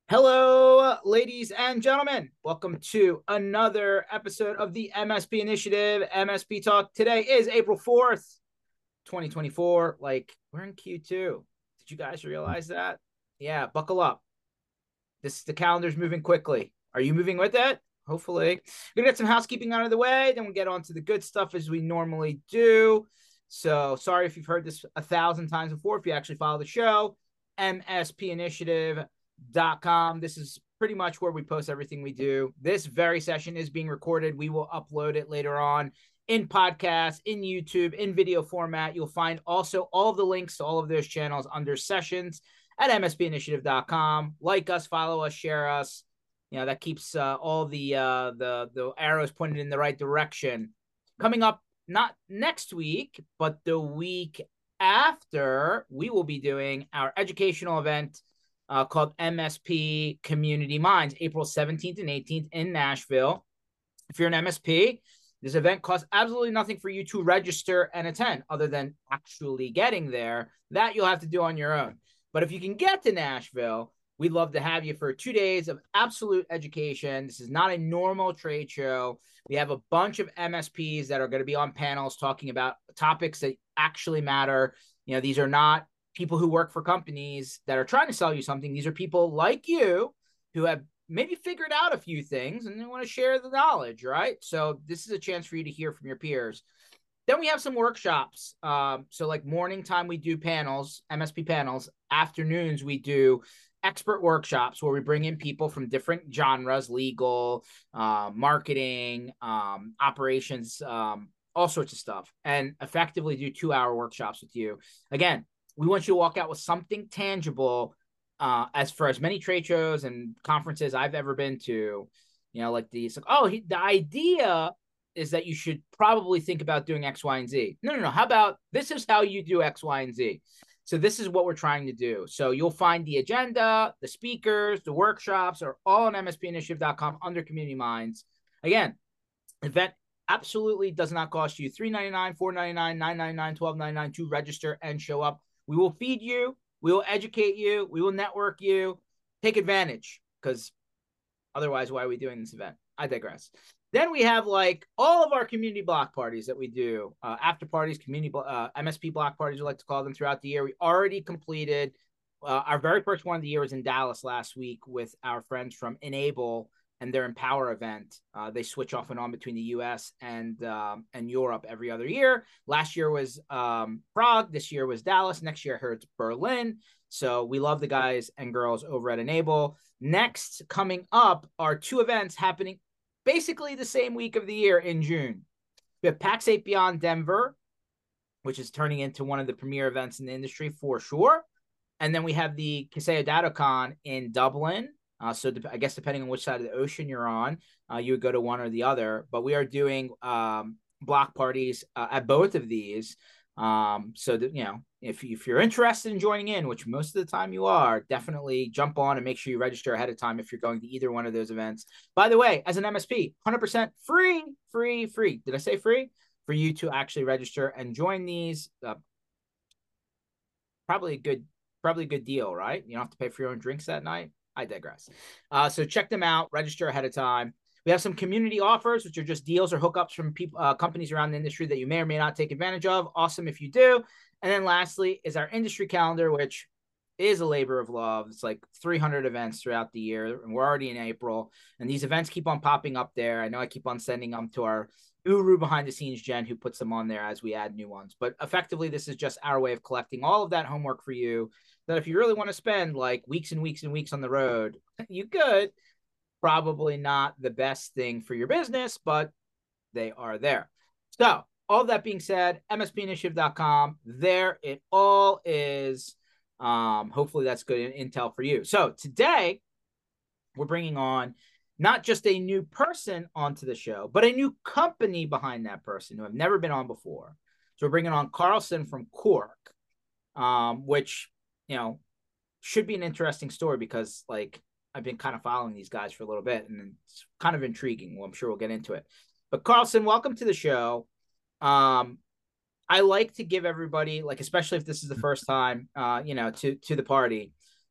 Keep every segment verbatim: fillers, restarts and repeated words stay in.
Hello, ladies and gentlemen. Welcome to another episode of the M S P Initiative, M S P Talk. Today is April fourth, twenty twenty-four. Like, we're in Q two. Did you guys realize that? Yeah, buckle up. This the calendar's moving quickly. Are you moving with it? Hopefully. We're gonna get some housekeeping out of the way, then we'll get on to the good stuff as we normally do. So sorry if you've heard this a thousand times before. If you actually follow the show, M S P Initiative dot com. This is pretty much where we post everything we do. This very session is being recorded. We will upload it later on in podcast, in YouTube, in video format. You'll find also all of the links to all of those channels under sessions at M S P Initiative dot com. Like us, follow us, share us. You know, that keeps uh, all the uh, the the arrows pointed in the right direction. Coming up, not next week, but the week after, we will be doing our educational event uh, called M S P Community Minds, April seventeenth and eighteenth in Nashville. If you're an M S P, this event costs absolutely nothing for you to register and attend, other than actually getting there. That you'll have to do on your own. But if you can get to Nashville, we'd love to have you for two days of absolute education. This is not a normal trade show. We have a bunch of M S Ps that are going to be on panels talking about topics that actually matter. You know, these are not people who work for companies that are trying to sell you something. These are people like you who have maybe figured out a few things and they want to share the knowledge, right? So this is a chance for you to hear from your peers. Then we have some workshops. Um, so like morning time, we do panels, M S P panels. Afternoons, we do expert workshops where we bring in people from different genres, legal, uh, marketing, um, operations, um, all sorts of stuff, and effectively do two hour workshops with you. Again, we want you to walk out with something tangible. Uh, as for as many trade shows and conferences I've ever been to, you know, like these, like, oh, he, the idea is that you should probably think about doing X, Y, and Z. No, no, no. How about this is how you do X, Y, and Z? So this is what we're trying to do. So you'll find the agenda, the speakers, the workshops are all on M S P Initiative dot com under Community Minds. Again, event absolutely does not cost you three ninety-nine, four ninety-nine, nine ninety-nine, twelve ninety-nine to register and show up. We will feed you. We will educate you. We will network you. Take advantage, because otherwise, why are we doing this event? I digress. Then we have like all of our community block parties that we do, uh, after parties, community uh, M S P block parties, we like to call them, throughout the year. We already completed uh, our very first one of the year was in Dallas last week with our friends from Enable and their Empower event. Uh, they switch off and on between the U S and um, and Europe every other year. Last year was um, Prague. This year was Dallas. Next year I heard it's Berlin. So we love the guys and girls over at Enable. Next, coming up, are two events happening basically the same week of the year in June. We have PAX eight Beyond Denver, which is turning into one of the premier events in the industry for sure. And then we have the Kaseya DattoCon in Dublin. Uh, so I guess depending on which side of the ocean you're on, uh, you would go to one or the other. But we are doing um, block parties uh, at both of these. Um, so that, you know, if, if you're interested in joining in, which most of the time you are, definitely jump on and make sure you register ahead of time if you're going to either one of those events. By the way, as an M S P, one hundred percent free, free, free. Did I say free? For you to actually register and join these. Uh, probably a good, probably a good deal, right? You don't have to pay for your own drinks that night. I digress. Uh, so check them out, register ahead of time. We have some community offers, which are just deals or hookups from people, uh, companies around the industry that you may or may not take advantage of. Awesome if you do. And then lastly is our industry calendar, which is a labor of love. It's like three hundred events throughout the year, and we're already in April. And these events keep on popping up there. I know I keep on sending them to our Uru behind the scenes, Jen, who puts them on there as we add new ones. But effectively, this is just our way of collecting all of that homework for you. That if you really want to spend like weeks and weeks and weeks on the road, you could. Probably not the best thing for your business, but they are there. So all that being said, M S P Initiative dot com, there it all is. Um, hopefully that's good intel for you. So today we're bringing on not just a new person onto the show, but a new company behind that person who have never been on before. So we're bringing on Carlson from Quark, um, which, you know, should be an interesting story because, like, I've been kind of following these guys for a little bit, and it's kind of intriguing. Well, I'm sure we'll get into it. But Carlson, welcome to the show. Um, I like to give everybody, like, especially if this is the first time, uh, you know, to to the party.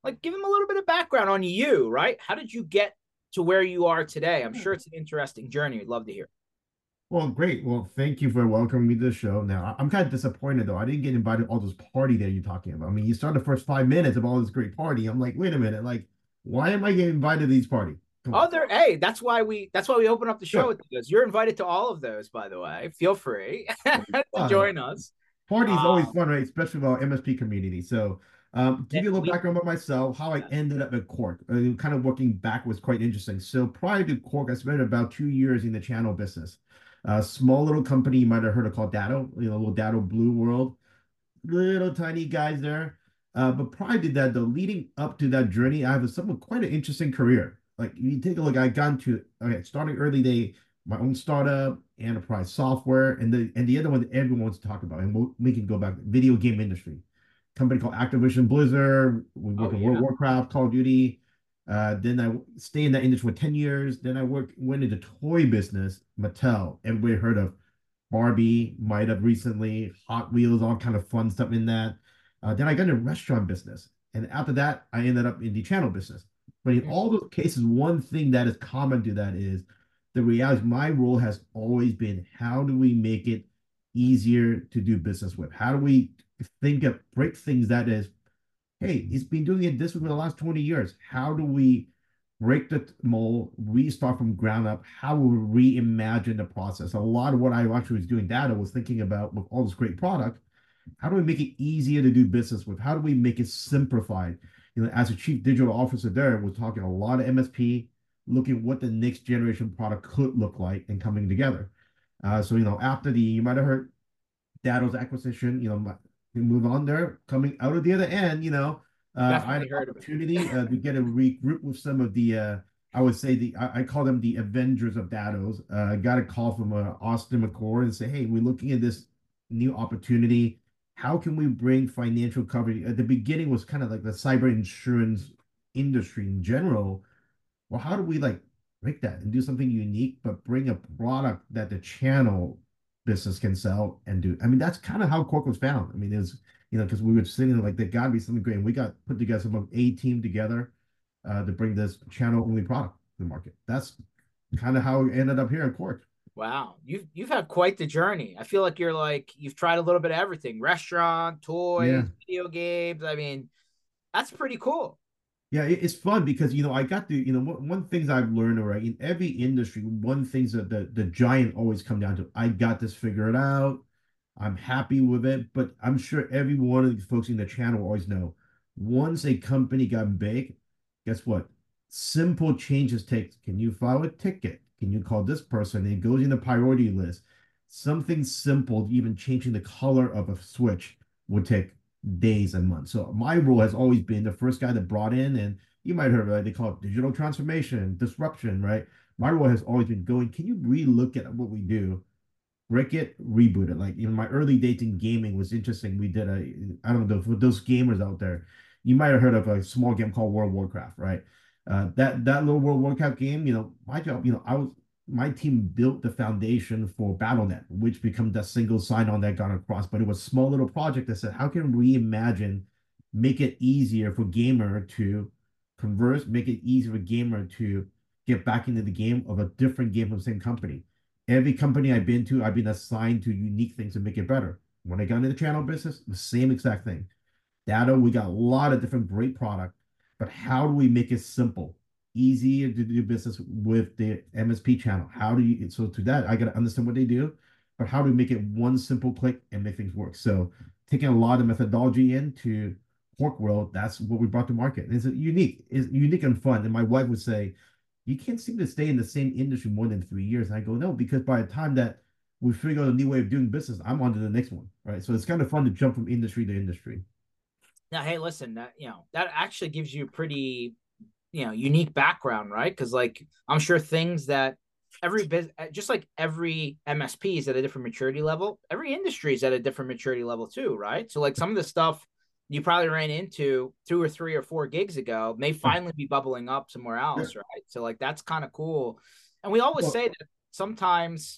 like give them a little bit of background on you, right? How did you get to where you are today? I'm sure it's an interesting journey. We'd love to hear. Well, great. Well, thank you for welcoming me to the show. Now, I- I'm kind of disappointed though. I didn't get invited to all this party that you're talking about. I mean, you started the first five minutes of all this great party. I'm like, wait a minute, like, why am I getting invited to these parties? Come on. Oh, there. Hey, that's why we that's why we open up the show Good. with those. You're invited to all of those, by the way. Feel free to Fun. join us. Party is always Um, fun, right? Especially with our M S P community. So, um, give that you a little we background about myself, how I ended up at Cork. Uh, kind of working back was quite interesting. So, prior to Cork, I spent about two years in the channel business. A small little company you might have heard of called Datto, you know, little Datto Blue World, little tiny guys there. Uh, but prior to that, though, leading up to that journey, I have a somewhat quite an interesting career. Like you take a look, I got into okay, starting early day, my own startup, enterprise software, and the and the other one that everyone wants to talk about, and we'll, we can go back, video game industry. Company called Activision Blizzard. We oh work in World of yeah. Warcraft, Call of Duty. Uh, then I stay in that industry for ten years. Then I work went into toy business, Mattel. Everybody heard of Barbie, might have recently, Hot Wheels, all kind of fun stuff in that. Uh, then I got into restaurant business. And after that, I ended up in the channel business. But in Mm. all those cases, one thing that is common to that is the reality, my role has always been how do we make it easier to do business with? How do we think of break things that is hey, he's been doing it this way for the last twenty years. How do we break the mold, restart from ground up? How will we reimagine the process? A lot of what I actually was doing data was thinking about with all this great product. How do we make it easier to do business with? How do we make it simplified? You know, as a chief digital officer there, we're talking a lot of M S P, looking at what the next generation product could look like and coming together. Uh, so, you know, after the, you might have heard Datto's acquisition, you know, move on there. Coming out of the other end, you know, uh, I had Definitely an heard of it. opportunity uh, to get a regroup with some of the, uh, I would say the, I, I call them the Avengers of Datto's. Uh, I got a call from uh, Austin McCord and say, hey, we're looking at this new opportunity. How can we bring financial coverage? At the beginning was kind of like the cyber insurance industry in general. Well, how do we like break that and do something unique, but bring a product that the channel business can sell and do? I mean, that's kind of how Cork was found. I mean, there's, you know, because we were sitting like there got to be something great. And we got put together some of a team together uh, to bring this channel only product to the market. That's kind of how it ended up here in Cork. Wow, you've you've had quite the journey. I feel like you're like you've tried a little bit of everything: restaurant, Yeah. toys, video games. I mean, that's pretty cool. Yeah, it, it's fun because you know I got to you know one, one things I've learned right in every industry, one things that the the giant always come down to I got this figured out. I'm happy with it, but I'm sure every one of the folks in the channel always know once a company got big, guess what? Simple changes take. Can you file a ticket? Can you call this person? It goes in the priority list. Something simple, even changing the color of a switch would take days and months. So my role has always been the first guy that brought in, and you might have heard, they call it digital transformation, disruption, right? My role has always been going, can you relook at what we do, break it, reboot it? Like, you know, my early days in gaming was interesting. We did a, I don't know, for those gamers out there, you might have heard of a small game called World of Warcraft, right? Uh, that that little World of Warcraft game, you know, my job, you know, I was my team built the foundation for battle dot net, which becomes that single sign-on that got across. But it was a small little project that said, how can we imagine, make it easier for gamer to converse, make it easier for gamer to get back into the game of a different game from the same company. Every company I've been to, I've been assigned to unique things to make it better. When I got into the channel business, the same exact thing. Data, we got a lot of different great product, but how do we make it simple, easier to do business with the M S P channel? How do you, so to that, I got to understand what they do, but how do we make it one simple click and make things work? So taking a lot of methodology into Pork World, that's what we brought to market. It's unique, it's unique and fun. And my wife would say, you can't seem to stay in the same industry more than three years. And I go, no, because by the time that we figure out a new way of doing business, I'm on to the next one, right? So it's kind of fun to jump from industry to industry. Now, hey, listen, that you know that actually gives you pretty you know unique background, right? Because like I'm sure things that every business, just like every M S P is at a different maturity level, every industry is at a different maturity level too, right? So like some of the stuff you probably ran into two or three or four gigs ago may Yeah. finally be bubbling up somewhere Yeah. else, right? So like that's kind of cool. And we always Well, say that sometimes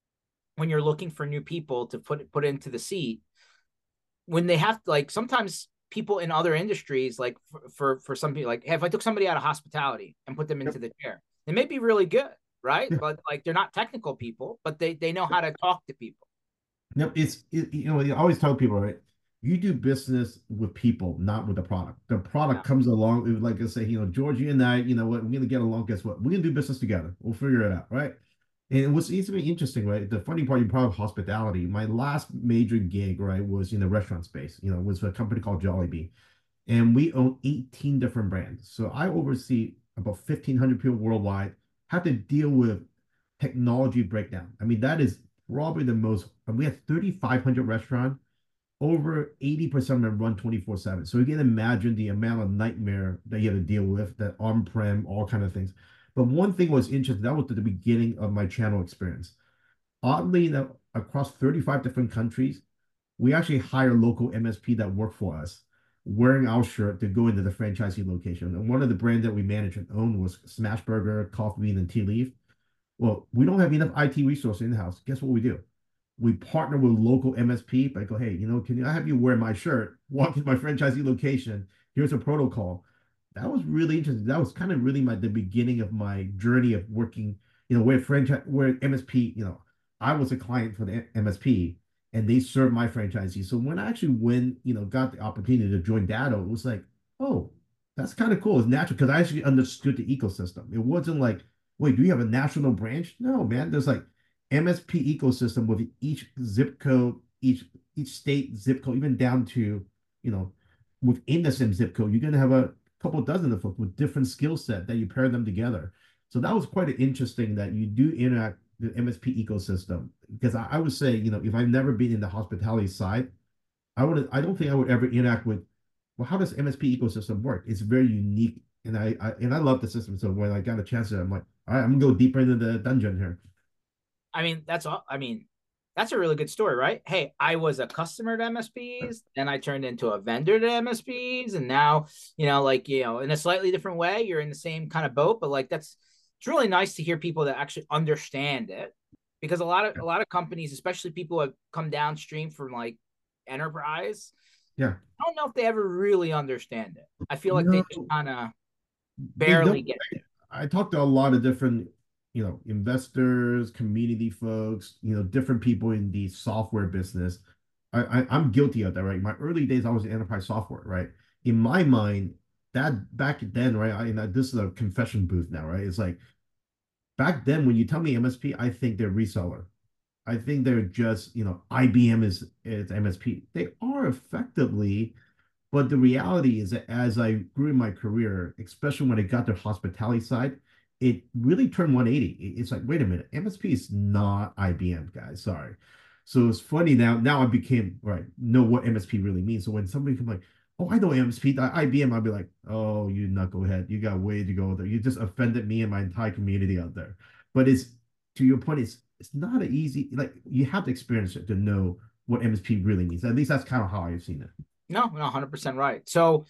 when you're looking for new people to put put into the seat, when they have to, like sometimes people in other industries, like for, for, for some people, like hey, if I took somebody out of hospitality and put them Yep. into the chair, they may be really good, right? Yeah. But like they're not technical people, but they, they know how to talk to people. Yep. It's it, you know, I always tell people, right? You do business with people, not with the product. The Yeah. product comes along, like I say, you know, Georgie and I, you know what, we're gonna get along. Guess what? We're gonna do business together. We'll figure it out, right? And what's it's really interesting, right? The funny part, you probably hospitality. My last major gig, right, was in the restaurant space. You know, was a company called Jollibee, and we own eighteen different brands. So I oversee about fifteen hundred people worldwide, have to deal with technology breakdown. I mean, that is probably the most, we have thirty-five hundred restaurants, over eighty percent of them run twenty-four seven. So you can imagine the amount of nightmare that you have to deal with, that on-prem, all kind of things. But one thing was interesting, that was the beginning of my channel experience. Oddly enough, across thirty-five different countries, we actually hire local M S P that work for us, wearing our shirt to go into the franchisee location. And one of the brands that we managed and owned was Smashburger, Coffee Bean, and Tea Leaf. Well, we don't have enough I T resources in house. Guess what we do? We partner with local M S P. But I go, hey, you know, can I have you wear my shirt, walk in my franchisee location? Here's a protocol. That was really interesting. That was kind of really my the beginning of my journey of working, you know, where franchise, where M S P, you know, I was a client for the M S P and they served my franchisee. So when I actually went, you know, got the opportunity to join Datto, it was like, oh, that's kind of cool. It's natural because I actually understood the ecosystem. It wasn't like, wait, do you have a national branch? No, man. There's like M S P ecosystem with each zip code, each each state zip code, even down to, you know, within the same zip code, you're gonna have a couple dozen of folks with different skill set that you pair them together. So that was quite interesting that you do interact with the M S P ecosystem. Because I, I would say, you know, if I've never been in the hospitality side, I would I don't think I would ever interact with, well, how does M S P ecosystem work? It's very unique. And I, I and I love the system. So when I got a chance to, I'm like, all right, I'm gonna go deeper into the dungeon here. I mean, that's all. I mean, that's a really good story, right? Hey, I was a customer to M S Ps, then I turned into a vendor to M S Ps, and now, you know, like, you know, in a slightly different way, you're in the same kind of boat, but like that's it's really nice to hear people that actually understand it, because a lot of a lot of companies, especially people who have come downstream from like enterprise, Yeah. I don't know if they ever really understand it. I feel like they No, just kind of they barely don't. get it. I talked to a lot of different, you know, investors, community folks, you know, different people in the software business. I, I I'm guilty of that, right? In my early days, I was in enterprise software, right? In my mind, that back then, right? I, and this is a confession booth now, right? It's like back then when you tell me M S P, I think they're reseller. I think they're just, you know, I B M is is M S P. They are effectively, but the reality is that as I grew in my career, especially when I got to the hospitality side, it really turned one eighty. It's like, wait a minute, M S P is not I B M, guys. Sorry. So it's funny now. Now I became right, know what M S P really means. So when somebody come like, oh, I know M S P, I B M, I'll be like, oh, you knucklehead, you got way to go there. You just offended me and my entire community out there. But it's to your point, it's it's not an easy, like you have to experience it to know what M S P really means. At least that's kind of how I've seen it. No, no, one hundred percent right. So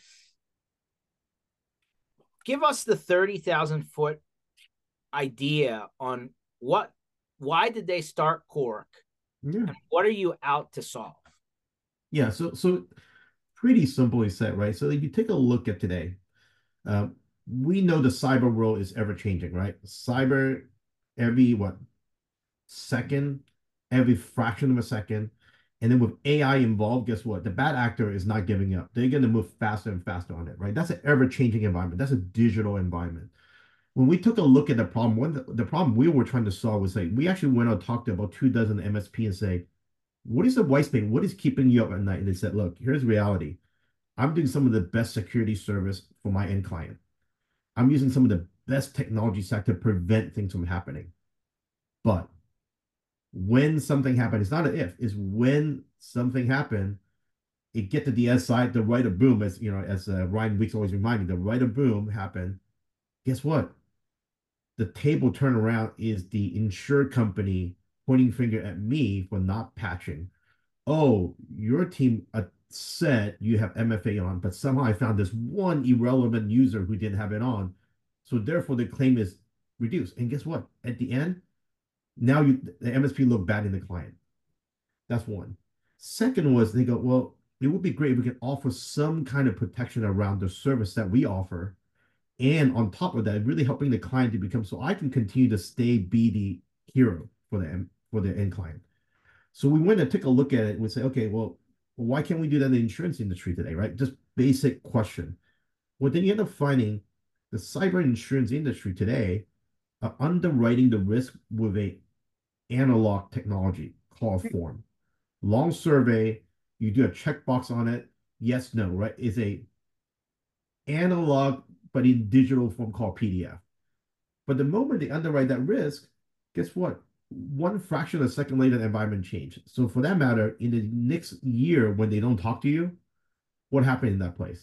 give us the thirty thousand foot idea on what, why did they start Cork, Yeah. and what are you out to solve? Yeah. So so pretty simply said, right? So if you take a look at today, uh, we know the cyber world is ever changing, right? Cyber every what second, every fraction of a second. And then with A I involved, guess what? The bad actor is not giving up. They're going to move faster and faster on it, right? That's an ever changing environment. That's a digital environment. When we took a look at the problem, one the, the problem we were trying to solve was like we actually went out and talked to about two dozen M S P and say, what is the white space? What is keeping you up at night? And they said, look, here's reality. I'm doing some of the best security service for my end client. I'm using some of the best technology stack to prevent things from happening. But when something happened, it's not an if, it's when something happened, it get to the S side, the right of boom, as you know, as uh, Ryan Weeks always remind me, the right of boom happened. Guess what? The table turnaround is the insured company pointing finger at me for not patching. Oh, your team uh, said you have M F A on, but somehow I found this one irrelevant user who didn't have it on. So therefore the claim is reduced. And guess what? At the end, now you the M S P look bad in the client. That's one. Second was they go, well, it would be great if we can offer some kind of protection around the service that we offer. And on top of that, really helping the client to become so I can continue to stay be the hero for the for the end client. So we went and took a look at it and we say, okay, well, why can't we do that in the insurance industry today, right? Just basic question. Well, then you end up finding the cyber insurance industry today are underwriting the risk with a analog technology called form. Long survey, you do a checkbox on it, yes, no, right? It's a analog, but in digital form called P D F. But the moment they underwrite that risk, guess what? One fraction of a second later, the environment changed. So for that matter, in the next year, when they don't talk to you, what happened in that place?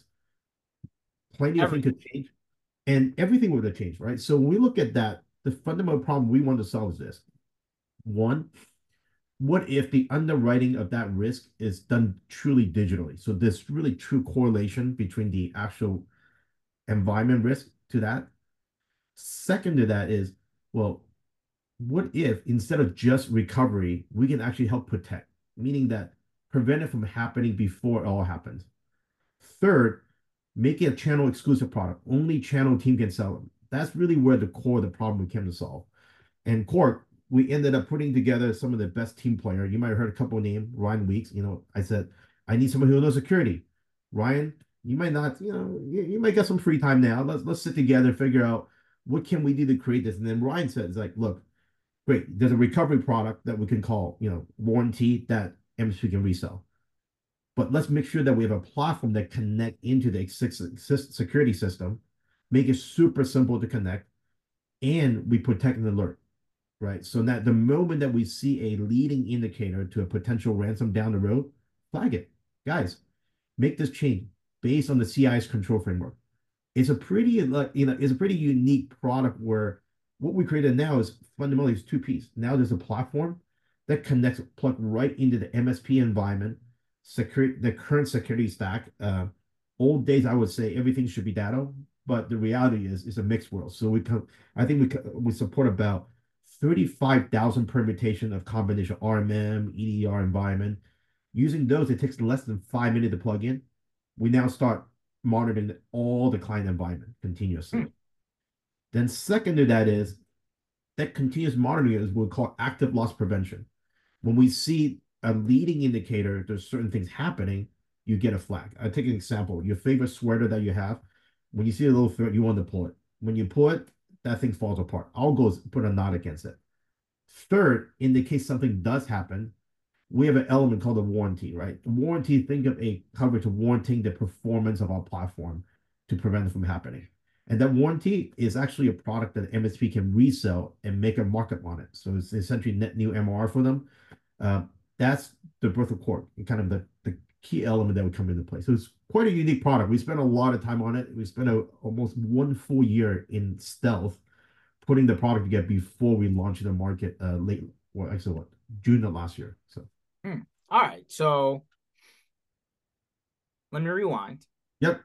Plenty of things could change, and everything would have changed, right? So when we look at that, the fundamental problem we want to solve is this. One, what if the underwriting of that risk is done truly digitally? So there's really true correlation between the actual environment risk to that. Second to that is, well, what if instead of just recovery, we can actually help protect, meaning that prevent it from happening before it all happens. Third, make it a channel exclusive product. Only channel team can sell them. That's really where the core of the problem we came to solve. And Cork, we ended up putting together some of the best team players. You might have heard a couple of names, Ryan Weeks. You know, I said, I need someone who knows security. Ryan, you might not, you know, you, you might get some free time now. Let's let's sit together, figure out what can we do to create this. And then Ryan says, like, look, great, there's a recovery product that we can call, you know, warranty that M S P can resell. But let's make sure that we have a platform that connect into the security system, make it super simple to connect, and we protect and alert, right? So that the moment that we see a leading indicator to a potential ransom down the road, flag it. Guys, make this change based on the C I's control framework. It's a pretty, you know, it's a pretty unique product where what we created now is fundamentally is two pieces. Now there's a platform that connects, plug right into the M S P environment, security, the current security stack. Uh, old days, I would say everything should be Datto, but the reality is it's a mixed world. So we come, I think we we support about thirty-five thousand permutation of combination R M M, E D R environment. Using those, it takes less than five minutes to plug in. We now start monitoring all the client environment continuously. Hmm. Then second to that is that continuous monitoring is what we call active loss prevention. When we see a leading indicator, there's certain things happening, you get a flag. I'll take an example. Your favorite sweater that you have, when you see a little threat, you want to pull it. When you pull it, that thing falls apart. I'll go put a knot against it. Third, in the case something does happen, we have an element called a warranty, right? Warranty, think of a coverage of warranting the performance of our platform to prevent it from happening. And that warranty is actually a product that M S P can resell and make a markup on it. So it's essentially net new M R R for them. Uh, that's the birth of Cork and kind of the, the key element that would come into play. So it's quite a unique product. We spent a lot of time on it. We spent a, almost one full year in stealth putting the product together before we launched in the market uh, late, well, actually, what, June of last year. So, hmm. All right. So let me rewind. Yep.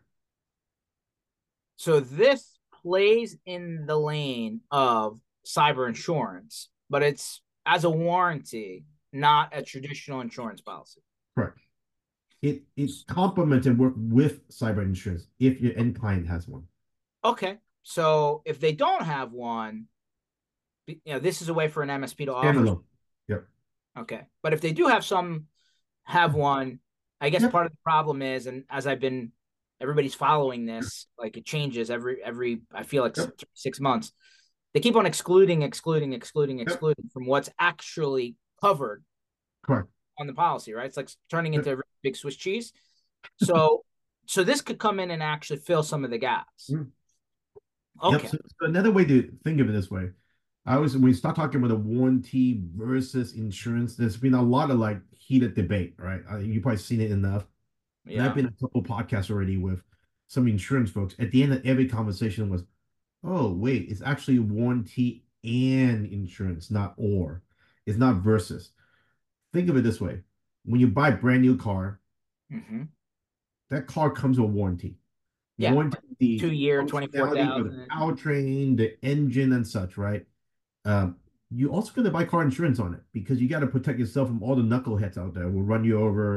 So this plays in the lane of cyber insurance, but it's as a warranty, not a traditional insurance policy. Correct. It it complements and work with cyber insurance if your end client has one. Okay. So if they don't have one, you know, this is a way for an M S P to offer. Standalone. Yep. Okay. But if they do have some, have one, I guess yep. part of the problem is, and as I've been, everybody's following this, like it changes every, every, I feel like yep. six months. They keep on excluding, excluding, excluding, excluding yep. from what's actually covered Correct. on the policy, right? It's like turning into yep. a big Swiss cheese. So, so this could come in and actually fill some of the gaps. Mm. Okay. Yep. So, so another way to think of it this way, I was when we start talking about a warranty versus insurance, there's been a lot of like heated debate, right? Uh, you've probably seen it enough. Yeah. And I've been a couple podcasts already with some insurance folks. At the end of every conversation was, oh, wait, it's actually warranty and insurance, not or. It's not versus. Think of it this way. When you buy a brand new car, mm-hmm. that car comes with warranty. Yeah, warranty the two year, twenty-four thousand. The powertrain, the engine and such, right? Um, you also got to buy car insurance on it because you got to protect yourself from all the knuckleheads out there who will run you over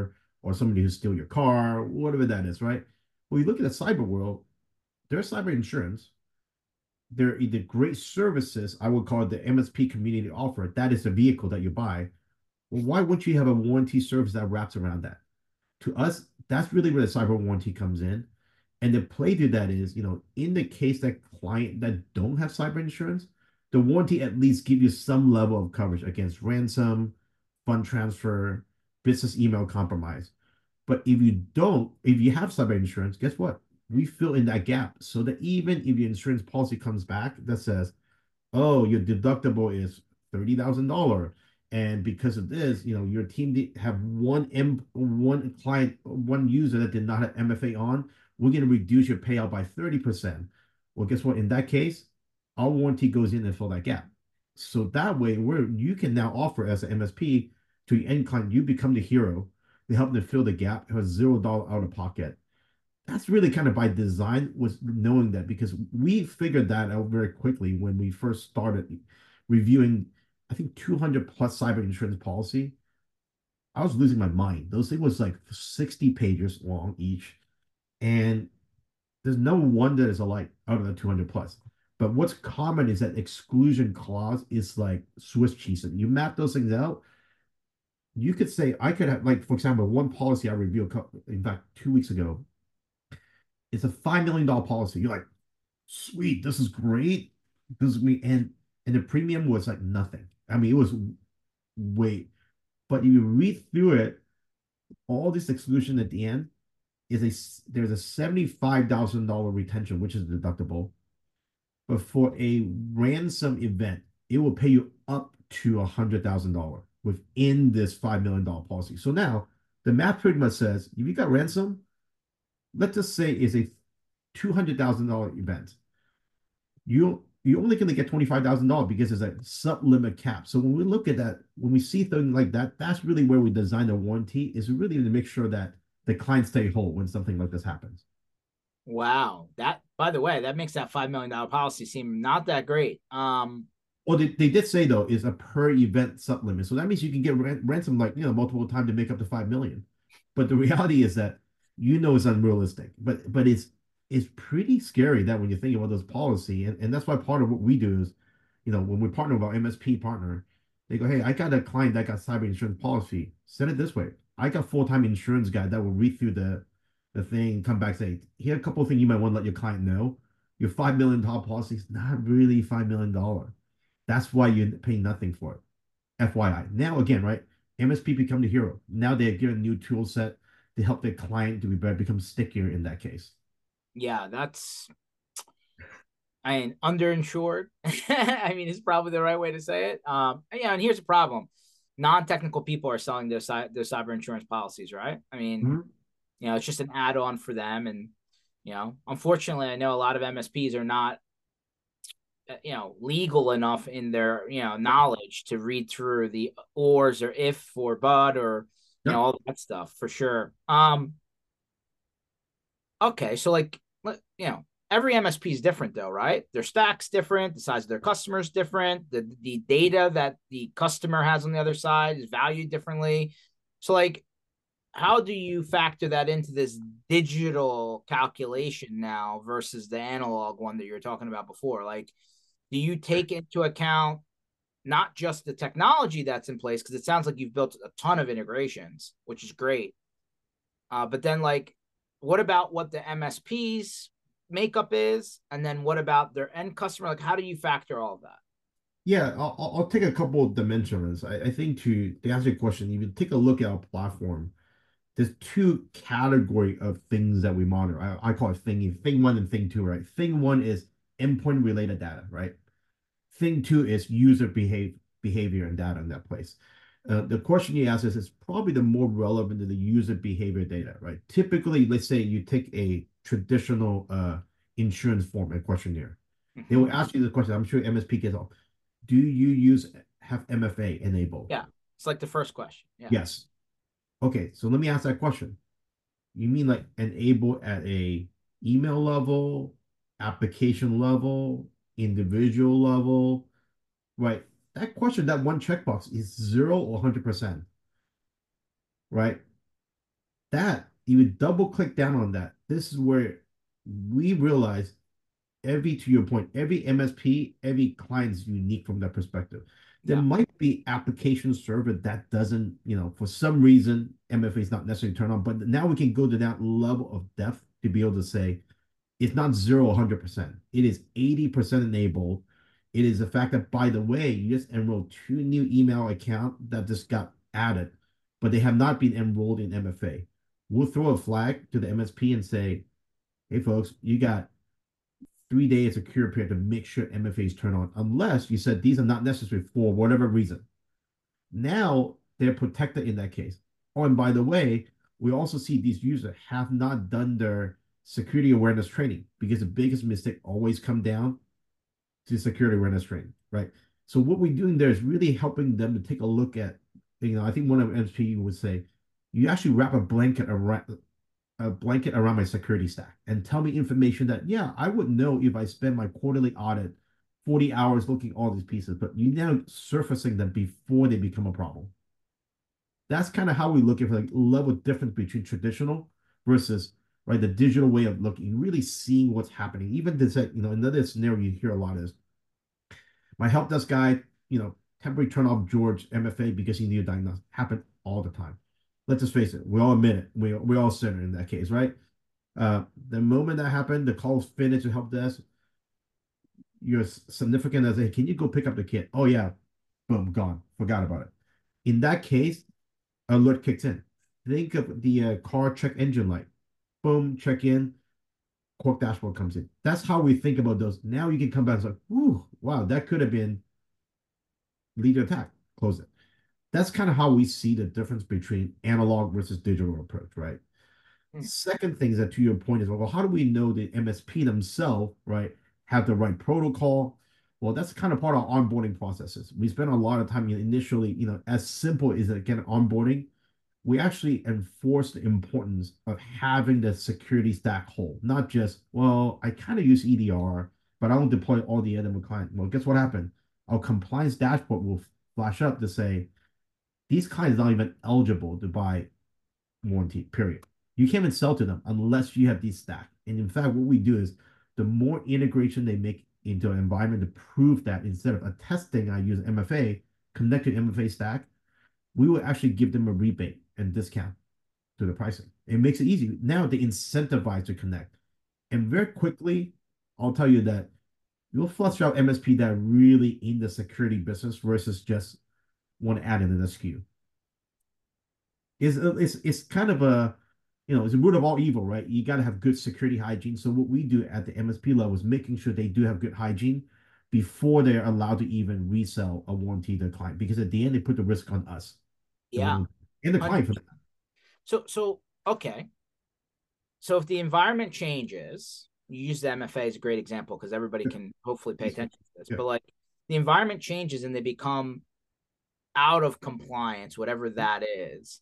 or somebody who steal your car, whatever that is, right? Well, you look at the cyber world, there's cyber insurance. There are either great services, I would call it the M S P community offer. That is the vehicle that you buy. Well, why wouldn't you have a warranty service that wraps around that? To us, that's really where the cyber warranty comes in. And the play to that is, you know, in the case that client that don't have cyber insurance, the warranty at least give you some level of coverage against ransom, fund transfer, business email compromise. But if you don't, if you have cyber insurance, guess what? We fill in that gap so that even if your insurance policy comes back that says, oh, your deductible is thirty thousand dollars. And because of this, you know, your team did have one M one client, one user that did not have M F A on, we're going to reduce your payout by thirty percent. Well, guess what? In that case, our warranty goes in and fill that gap. So that way, where you can now offer as an M S P to your end client, you become the hero to help them fill the gap, have zero dollar out of pocket. That's really kind of by design, was knowing that, because we figured that out very quickly when we first started reviewing, I think, two hundred plus cyber insurance policy. I was losing my mind. Those things was like sixty pages long each. And there's no one that is alike out of the two hundred plus. But what's common is that exclusion clause is like Swiss cheese. And you map those things out, you could say, I could have, like, for example, one policy I reviewed, in fact, two weeks ago, it's a five million dollars policy. You're like, sweet, this is great. This is me. And, and the premium was like nothing. I mean, it was wait. But if you read through it, all this exclusion at the end is a there's a seventy-five thousand dollars retention, which is deductible. But for a ransom event, it will pay you up to one hundred thousand dollars within this five million dollars policy. So now the math pretty much says if you got ransom, let's just say is a two hundred thousand dollars event, you you're only going to get twenty-five thousand dollars because there's a sub limit cap. So when we look at that, when we see things like that, that's really where we design a warranty, is really to make sure that the clients stay whole when something like this happens. Wow. That, by the way, that makes that five million dollars policy seem not that great. Um, Well, they, they did say though is a per event sub limit, so that means you can get ran- ransom like, you know, multiple times to make up to five million. But the reality is that, you know, it's unrealistic. But but it's it's pretty scary that when you think about those policy, and, and that's why part of what we do is, you know, when we partner with our M S P partner, they go, hey, I got a client that got cyber insurance policy. Send it this way. I got full time insurance guy that will read through the the thing, come back, say, here are a couple of things you might want to let your client know. Your five million dollar policy is not really five million dollars. That's why you're paying nothing for it. F Y I. Now, again, right? M S P become the hero. Now they're given a new tool set to help their client to be better, become stickier in that case. yeah, that's, I mean, underinsured. I mean, it's probably the right way to say it. Um, and yeah, and here's the problem: non-technical people are selling their their cyber insurance policies, right? I mean, Mhm. you know, it's just an add-on for them, and you know, unfortunately, I know a lot of M S Ps are not, uh, you know, legal enough in their, you know, knowledge to read through the ors or if or but or you know Yep. all that stuff for sure. Um, okay, so like, you know, every M S P is different though, right? Their stack's different, the size of their customers different, the the data that the customer has on the other side is valued differently. So like, how do you factor that into this digital calculation now versus the analog one that you were talking about before? Like, do you take into account not just the technology that's in place, because it sounds like you've built a ton of integrations, which is great, uh, but then like, what about what the M S P's makeup is, and then what about their end customer? Like, how do you factor all of that? Yeah, I'll, I'll take a couple of dimensions. I, I think to, to answer your question, if you take a look at our platform, there's two category of things that we monitor. I, I call it thing thing one and thing two, right? Thing one is endpoint related data, right? Thing two is user behave, behavior and data in that place. Uh, the question you ask is, is probably the more relevant to the user behavior data, right? Typically, let's say you take a traditional uh, insurance form and questionnaire. They Mm-hmm. will ask you the question. I'm sure M S P gets all. Do you use have M F A enabled? Yeah, it's like the first question. Yeah. Yes. Okay, so let me ask that question. You mean like enable at a email level, application level, individual level, right? That question, that one checkbox is zero or one hundred percent, right? that, you would double click down on that. This is where we realize every, to your point, every M S P, every client is unique from that perspective. There Yeah. might be application server that doesn't, you know, for some reason, M F A is not necessarily turned on, but now we can go to that level of depth to be able to say it's not zero one hundred percent. It is eighty percent enabled. It is the fact that, by the way, you just enrolled two new email accounts that just got added, but they have not been enrolled in M F A. We'll throw a flag to the M S P and say, hey, folks, you got three days of cure period to make sure M F A is turned on, unless you said these are not necessary for whatever reason. Now they're protected in that case. Oh, and by the way, we also see these users have not done their security awareness training, because the biggest mistake always come down to security awareness training, right? So what we're doing there is really helping them to take a look at, you know, I think one of M S P would say, you actually wrap a blanket around a blanket around my security stack and tell me information that, yeah, I would know if I spend my quarterly audit forty hours looking at all these pieces, but you now surfacing them before they become a problem. That's kind of how we look at like level difference between traditional versus, right, the digital way of looking, really seeing what's happening. Even this, you know, another scenario you hear a lot is my help desk guy, you know, temporarily turn off George M F A because he needed diagnosis. Happen all the time. Let's just face it. We all admit it. We we all sinner in that case, right? Uh, the moment that happened, the call's finished to help desk. Your significant other, hey, can you go pick up the kid? Oh yeah, boom, gone. Forgot about it. In that case, alert kicks in. Think of the uh, car check engine light. Boom, check in. Cork dashboard comes in. That's how we think about those. Now you can come back and say, "Ooh, wow, that could have been lead attack." Close it. That's kind of how we see the difference between analog versus digital approach, right? Hmm. Second thing is that, to your point, is, well, how do we know the M S P themselves, right, have the right protocol? Well, that's kind of part of our onboarding processes. We spend a lot of time, you know, initially, you know, as simple as, again, onboarding. We actually enforce the importance of having the security stack whole, not just, well, I kind of use E D R, but I don't deploy all the other client. Well, guess what happened? Our compliance dashboard will flash up to say, these clients are not even eligible to buy warranty, period. You can't even sell to them unless you have these stacked. And in fact, what we do is the more integration they make into an environment to prove that, instead of a testing, I use M F A, connected M F A stack, we will actually give them a rebate and discount to the pricing. It makes it easy. Now they incentivize to connect. And very quickly, I'll tell you that you'll flush out M S P that are really in the security business versus just want to add in an S K U. It's, it's, it's kind of a, you know, it's a root of all evil, right? You got to have good security hygiene. So what we do at the M S P level is making sure they do have good hygiene before they're allowed to even resell a warranty to the client, because at the end they put the risk on us. Yeah. And the client for that. So, so okay. So if the environment changes, you use the M F A as a great example because everybody can hopefully pay attention to this. Yeah. But like the environment changes and they become out of compliance, whatever that is,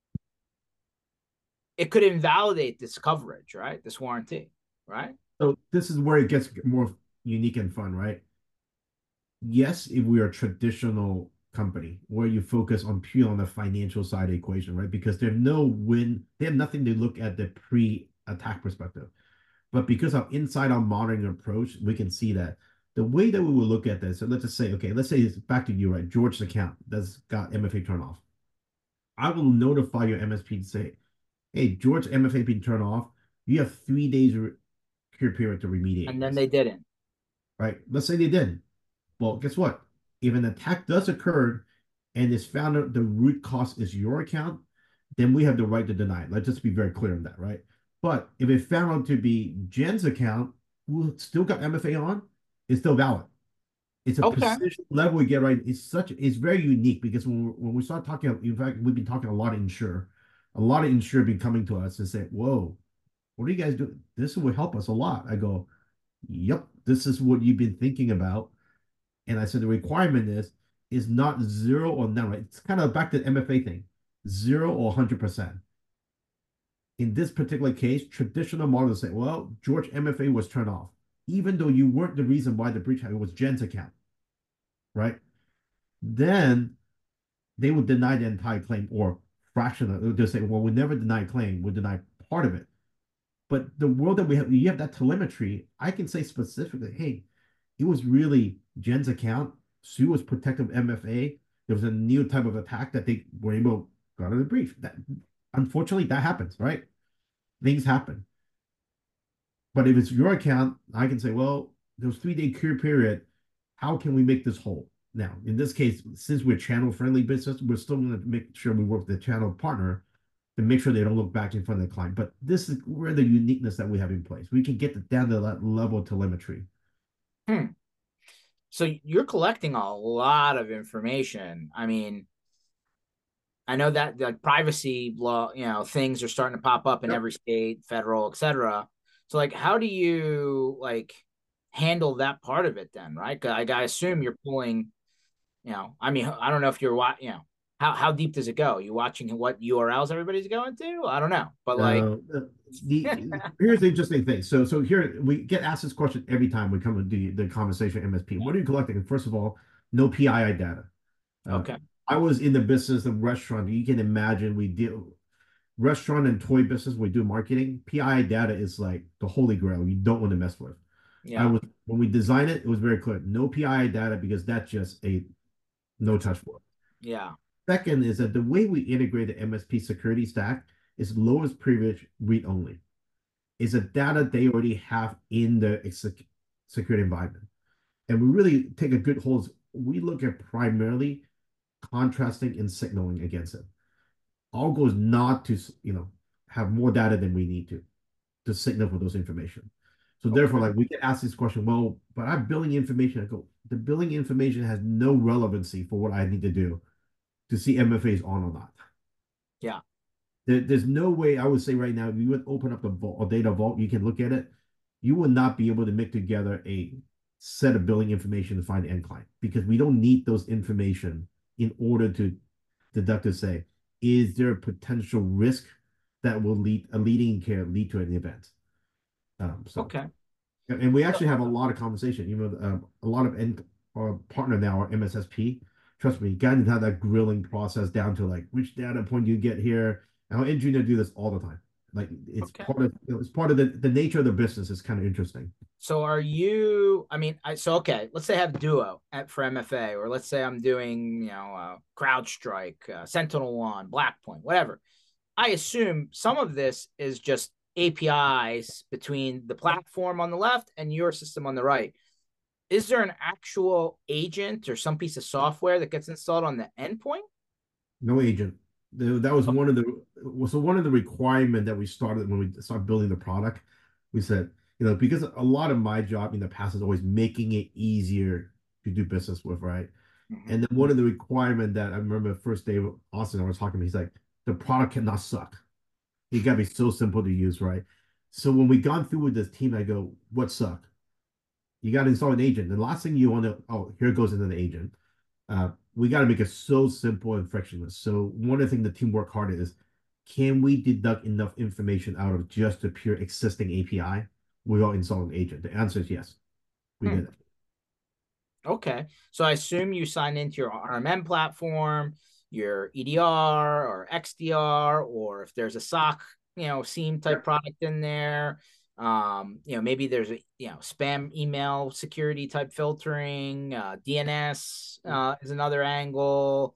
it could invalidate this coverage, right? This warranty, right? So this is where it gets more unique and fun, right? Yes, if we are a traditional company where you focus on pure on the financial side of the equation, right? Because there's no win, they have nothing to look at the pre-attack perspective. But because of inside our monitoring approach, we can see that the way that we will look at this, so let's just say, okay, let's say it's back to you, right? George's account that's got M F A turned off. I will notify your M S P to say, hey, George M F A been turned off. You have three days cure period to remediate. And then this. They didn't. Right? Let's say they didn't. Well, guess what? If an attack does occur and it's found out the root cause is your account, then we have the right to deny it. Let's just be very clear on that, right? But if it found out to be Jen's account, who still got M F A on, it's still valid. It's a okay. precision level we get right. It's such it's very unique because when we, when we start talking, in fact, we've been talking a lot of insurer. A lot of insurer been coming to us and say, whoa, what are you guys doing? This will help us a lot. I go, yep, this is what you've been thinking about. And I said the requirement is is not zero or none, right? It's kind of back to the M F A thing, zero or one hundred percent. In this particular case, traditional models say, well, George M F A was turned off, even though you weren't the reason why the breach happened. It was Jen's account, right? Then they would deny the entire claim or fraction of it. They'll say, well, we never deny claim, we deny part of it. But the world that we have, you have that telemetry. I can say specifically, hey, it was really Jen's account. Sue was protective of M F A. There was a new type of attack that they were able got out of the brief. That unfortunately that happens, right? Things happen. But if it's your account, I can say, well, there was three day cure period. How can we make this whole? Now, in this case, since we're channel friendly business, we're still going to make sure we work with the channel partner to make sure they don't look back in front of the client. But this is where the uniqueness that we have in place. We can get down to that level of telemetry. Hmm. So you're collecting a lot of information. I mean, I know that like privacy law, you know, things are starting to pop up in Yep. every state, federal, et cetera. So like, how do you like handle that part of it then, right? 'Cause I, I assume you're pulling, you know, I mean, I don't know if you're what, you know, how how deep does it go? You watching what U R Ls everybody's going to? I don't know, but like, Uh, the here's the interesting thing. So so here we get asked this question every time we come to the, the conversation M S P. What are you collecting? And first of all, no P I I data. Uh, okay, I was in the business of restaurant. You can imagine we deal restaurant and toy business. We do marketing. P I I data is like the holy grail. You don't want to mess with. I yeah, was when we designed it, it was very clear. No P I I data because that's just a no touch for it. yeah, Second is that the way we integrate the M S P security stack is lowest privilege read only. Is a data they already have in the security environment. And we really take a good hold. We look at primarily contrasting and signaling against it. Our goal is not to, you know, have more data than we need to to signal for those information. So therefore, okay, like we get asked this question, well, but I'm billing information. I go, the billing information has no relevancy for what I need to do to see M F A is on or not. yeah, There, there's no way I would say right now, if you would open up the vault, a data vault, you can look at it. You will not be able to make together a set of billing information to find the end client because we don't need those information in order to deduct to say, is there a potential risk that will lead a leading care lead to an event? Um, so, okay. and we actually have a lot of conversation. You know, um, a lot of end our partner now, our M S S P. Trust me, got to have that grilling process down to like which data point you get here. And our engineer do this all the time. Like it's Okay. part of you know, it's part of the, the nature of the business is kind of interesting. So are you, I mean, I, so, okay, let's say I have Duo at, for M F A, or let's say I'm doing, you know, uh, CrowdStrike, uh, Sentinel One, Blackpoint, whatever. I assume some of this is just A P Is between the platform on the left and your system on the right. Is there an actual agent or some piece of software that gets installed on the endpoint? No agent. That was one of the was so one of the requirement that we started when we started building the product. We said, you know, because a lot of my job in the past is always making it easier to do business with, right? Mm-hmm. And then one of the requirement that I remember the first day Austin, I was talking to him, he's like, the product cannot suck. It gotta be so simple to use, right? So when we gone through with this team, I go, what suck? You got to install an agent. The last thing you want to, oh, here goes into the agent. Uh, we got to make it so simple and frictionless. So one of the things the team work hard is, can we deduct enough information out of just the pure existing A P I without installing an agent? The answer is yes. We Hmm. did it. Okay. So I assume you sign into your R M M platform, your E D R or X D R, or if there's a S O C, you know, SIEM type Yep. product in there. Um, you know, maybe there's a, you know, spam email security type filtering, uh, D N S uh, is another angle.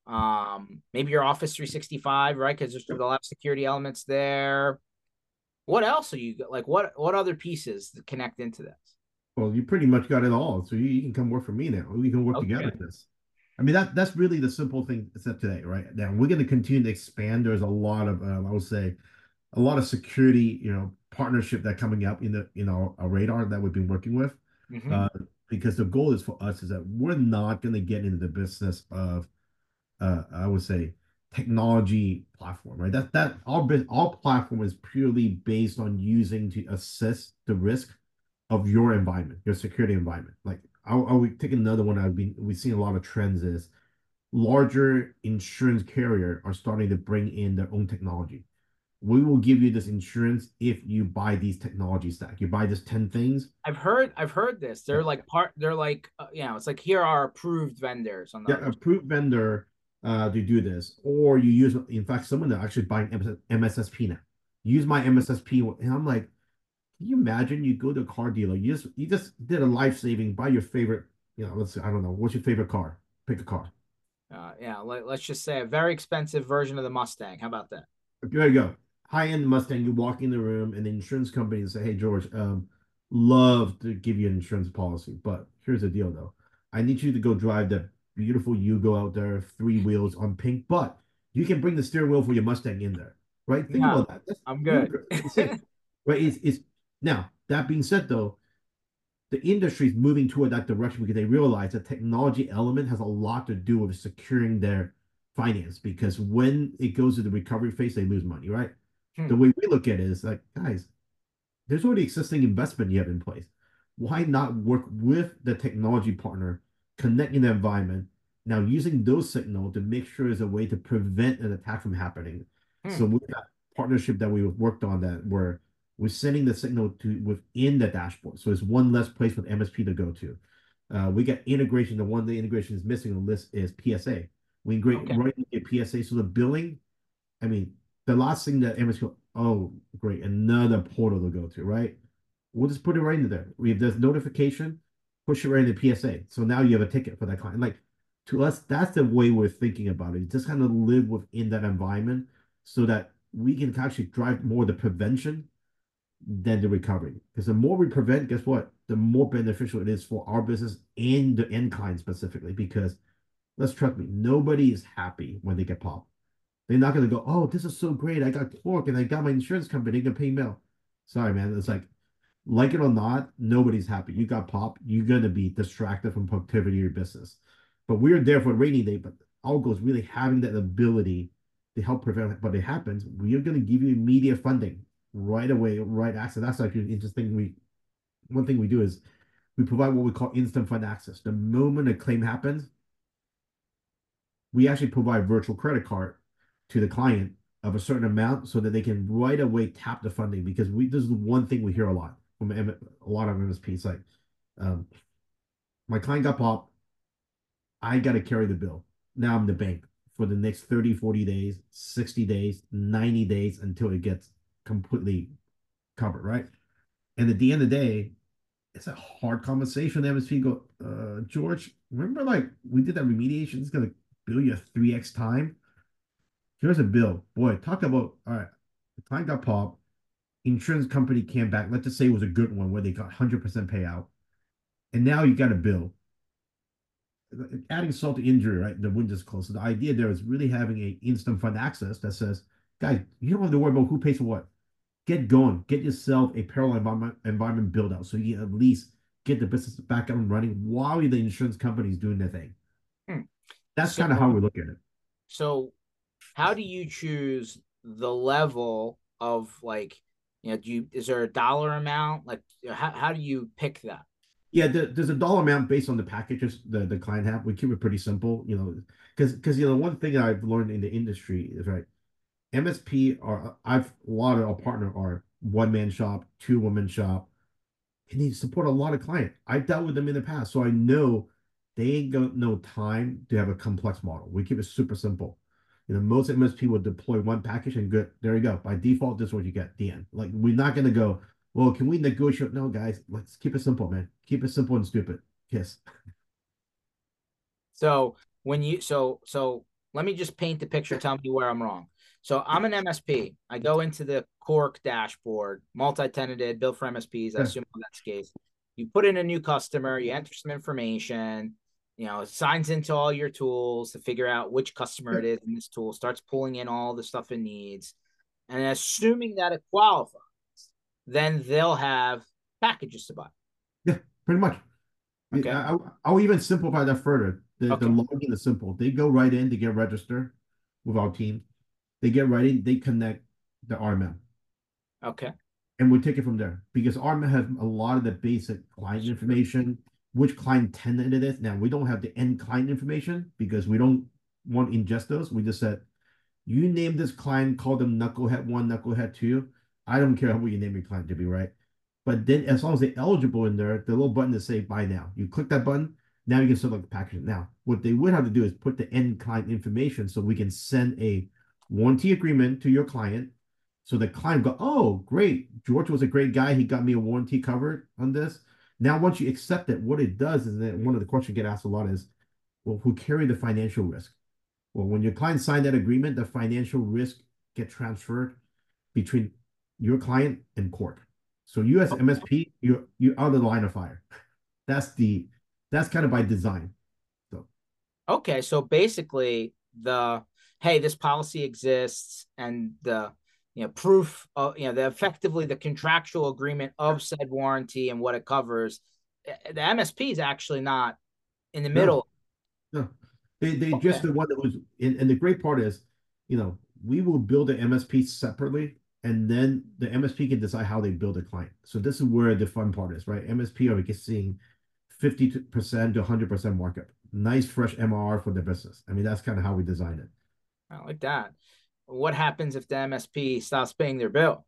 Um, maybe your Office three sixty-five, right? Because there's a lot of security elements there. What else are you like? What what other pieces connect into this? Well, you pretty much got it all. So you, you can come work for me now. We can work together Okay. with this. I mean, that that's really the simple thing set today, right? Now we're going to continue to expand. There's a lot of, um, I would say, a lot of security, you know, partnership that coming up in the in our, our radar that we've been working with. Mm-hmm. Uh, because the goal is for us is that we're not going to get into the business of, uh, I would say, technology platform, right? That that our our platform is purely based on using to assess the risk of your environment, your security environment. Like, I, I would take another one. I've been we've seen a lot of trends is larger insurance carrier are starting to bring in their own technology. We will give you this insurance if you buy these technology stack. You buy this ten things. I've heard I've heard this. They're like part they're like uh, you know, it's like here are approved vendors on the Yeah, other. approved vendor. uh, to do this, or you use, in fact, someone that actually buying M S S P now. Use my M S S P, and I'm like, can you imagine? You go to a car dealer, you just you just did a life saving, buy your favorite, you know, let's say, I don't know, what's your favorite car? Pick a car. Uh, yeah, let, let's just say a very expensive version of the Mustang. How about that? There you go. High end Mustang. You walk in the room, and the insurance company say, "Hey, George, um, love to give you an insurance policy, but here's the deal, though. I need you to go drive that beautiful Yugo out there, three wheels on pink, but you can bring the steering wheel for your Mustang in there, right? Think No, about that. That's I'm good. ludicrous, insane, right? It's, it's now that being said, though, the industry is moving toward that direction because they realize the technology element has a lot to do with securing their finance. Because when it goes to the recovery phase, they lose money, right? Hmm. The way we look at it is like, guys, there's already existing investment you have in place. Why not work with the technology partner, connecting the environment, now using those signals to make sure there's a way to prevent an attack from happening? Hmm. So with that partnership that we worked on, that where we're sending the signal to within the dashboard. So it's one less place for the M S P to go to. Uh, we get integration. The one the integration is missing on the list is P S A. We integrate Okay. right into P S A. So the billing, I mean, the last thing that M S P, oh, great, another portal to go to, right? We'll just put it right into there. We have this notification, push it right into P S A. So now you have a ticket for that client. Like, to us, that's the way we're thinking about it. Just kind of live within that environment so that we can actually drive more the prevention than the recovery. Because the more we prevent, guess what? The more beneficial it is for our business and the end client specifically. Because let's trust me, nobody is happy when they get popped. They're not going to go, oh, this is so great. I got Clark and I got my insurance company. They can pay me out. Sorry, man. It's like, like it or not, nobody's happy. You got popped. You're going to be distracted from productivity of your business. But we're there for a rainy day. But our goal is really having that ability to help prevent what it happens. We are going to give you immediate funding right away, right access. That's actually an interesting. We one thing we do is we provide what we call instant fund access. The moment a claim happens, we actually provide virtual credit card to the client of a certain amount so that they can right away tap the funding, because we this is the one thing we hear a lot from a lot of M S Ps. Like, um, my client got popped, I got to carry the bill. Now I'm the bank for the next thirty, forty days, sixty days, ninety days until it gets completely covered, right? And at the end of the day, it's a hard conversation. The M S P go, uh, George, remember like we did that remediation? It's gonna bill you a three X time. Here's a bill. Boy, talk about all right. The client got popped. Insurance company came back. Let's just say it was a good one where they got one hundred percent payout. And now you got a bill. Adding salt to injury, right? The wind is close. So the idea there is really having a instant fund access that says, guys, you don't have to worry about who pays for what. Get going. Get yourself a parallel environment, environment build out so you can at least get the business back up and running while the insurance company is doing their thing. Hmm. That's So, kind of how we look at it. so how do you choose the level of like, you know, do you, is there a dollar amount? Like, how, how do you pick that? Yeah, the, there's a dollar amount based on the packages the, the client have. We keep it pretty simple, you know, because because you know one thing I've learned in the industry is right. M S P are I've a lot of our partner are one man shop, two woman shop, and they support a lot of clients. I've dealt with them in the past, so I know they ain't got no time to have a complex model. We keep it super simple. You know, most M S P will deploy one package and good, there you go. By default, this is what you get. The end. Like we're not gonna go, well, can we negotiate? No, guys, let's keep it simple, man. Keep it simple and stupid. Kiss. So when you so so let me just paint the picture. Tell me where I'm wrong. So I'm an M S P. I go into the Cork dashboard, multi-tenanted, built for M S Ps. I Yeah. assume that's the case. You put in a new customer, you enter some information, you know, it signs into all your tools to figure out which customer it is in this tool, starts pulling in all the stuff it needs. And assuming that it qualifies, then they'll have packages to buy. Yeah, pretty much. Okay. I, I'll even simplify that further. The the Okay. login is simple. They go right in, they get registered with our team. They get right in, they connect the R M M. Okay. And we take it from there because R M M has a lot of the basic client information, which client tenant it is. Now we don't have the end client information because we don't want to ingest those. We just said, you name this client, call them knucklehead one, knucklehead two. I don't care what you name your client to be, right? But then as long as they're eligible in there, the little button to say buy now. You click that button, Now you can select the package. Now, what they would have to do is put the end client information so we can send a warranty agreement to your client. So the client go, oh, great. George was a great guy. He got me a warranty covered on this. Now, once you accept it, what it does is that one of the questions you get asked a lot is, well, who carry the financial risk? Well, when your client signed that agreement, the financial risk get transferred between your client and court. So you as M S P, you're you're out of the line of fire. That's the that's kind of by design. So Okay, so basically the hey, this policy exists and the you know proof of you know the effectively the contractual agreement of said warranty and what it covers. eh, The M S P is actually not in the no, middle. no. They they just Okay. the one that was and, and the great part is, you know, we will build the M S P separately, and then the M S P can decide how they build a client. So this is where the fun part is, right? M S P are seeing fifty percent to one hundred percent markup. Nice fresh M R R for the business. I mean, that's kind of how we design it. I like that. What happens if the M S P stops paying their bill?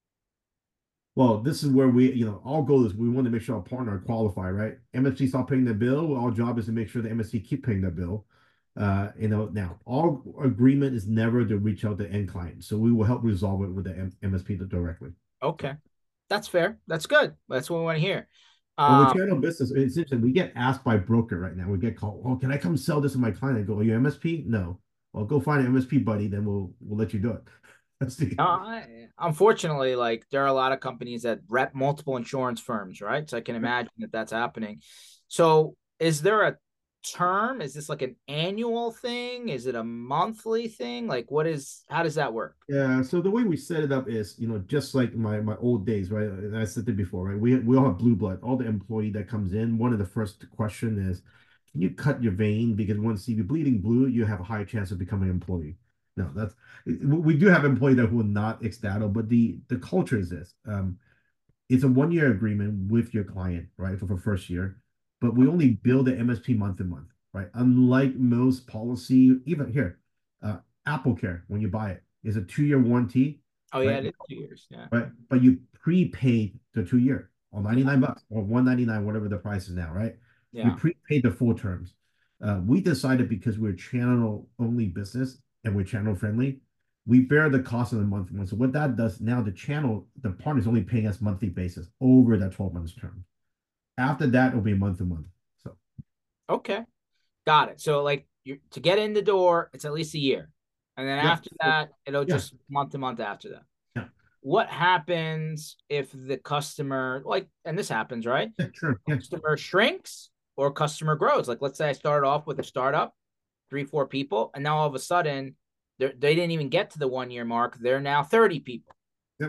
Well, this is where we, you know, our goal is we want to make sure our partner qualify, right? M S P stop paying the bill. Our job is to make sure the M S P keep paying the bill. Uh, you know, now our agreement is never to reach out to end client, so we will help resolve it with the M- MSP directly. Okay, that's fair. That's good. That's what we want to hear. When we Um, channel business, it's interesting. We get asked by broker right now. We get called, "Oh, can I come sell this to my client?" I go, "Are you M S P?" No. Well, go find an M S P buddy, then we'll we'll let you do it. That's the Uh, unfortunately, like there are a lot of companies that rep multiple insurance firms, right? So I can imagine that that's happening. So is there a term? Is this like an annual thing? Is it a monthly thing? Like what is, how does that work? Yeah, so the way we set it up is, you know, just like my my old days, right? And I said it before, right? We we all have blue blood. All the employee that comes in, one of the first question is, can you cut your vein? Because once you're bleeding blue, you have a high chance of becoming an employee. No, that's we do have employees that will not ecstatic, but the the culture is this. Um, it's a one year agreement with your client, right? For the first year, but we only bill the M S P month to month, right? Unlike most policy, even here, uh, Apple Care, when you buy it, is a two year warranty, Oh yeah, right? it is two years. Yeah. Right, but you prepaid the two year or ninety-nine bucks or one ninety-nine, whatever the price is now, right? You Yeah. prepaid the full terms. Uh, we decided because we're channel only business and we're channel friendly, we bear the cost of the month one. So what that does now, the channel, the partner is only paying us monthly basis over that twelve months term. After that, it'll be month to month. So Okay. Got it. So like you to get in the door, it's at least a year. And then yep. after So, that, it'll yeah. just month to month after that. Yeah. What happens if the customer like and this happens, right? Yeah, sure. Yeah. Customer shrinks or customer grows. Like let's say I started off with a startup, three, four people, and now all of a sudden they they didn't even get to the one year mark. They're now thirty people. Yep.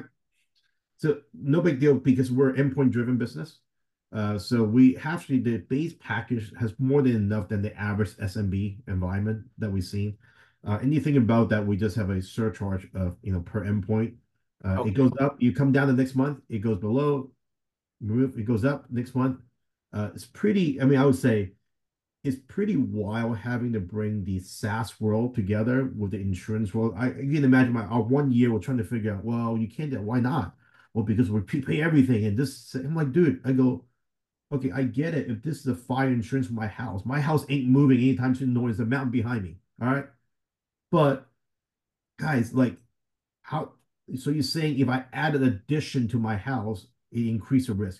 So no big deal because we're endpoint driven business. Uh, so we actually the base package has more than enough than the average S M B environment that we've seen. Uh, anything about that, we just have a surcharge of you know per endpoint. Uh, it Okay. goes up, you come down the next month, it goes below, move, it goes up next month. Uh, it's pretty. I mean, I would say it's pretty wild having to bring the SaaS world together with the insurance world. I you can imagine my our one year we're trying to figure out, well, you can't do it. Why not? Well, because we pay everything. And this, I'm like, dude, I go, okay, I get it. If this is a fire insurance for my house, my house ain't moving anytime soon, nor is the mountain behind me. All right. But guys, like, how so you're saying if I add an addition to my house, it increase the risk?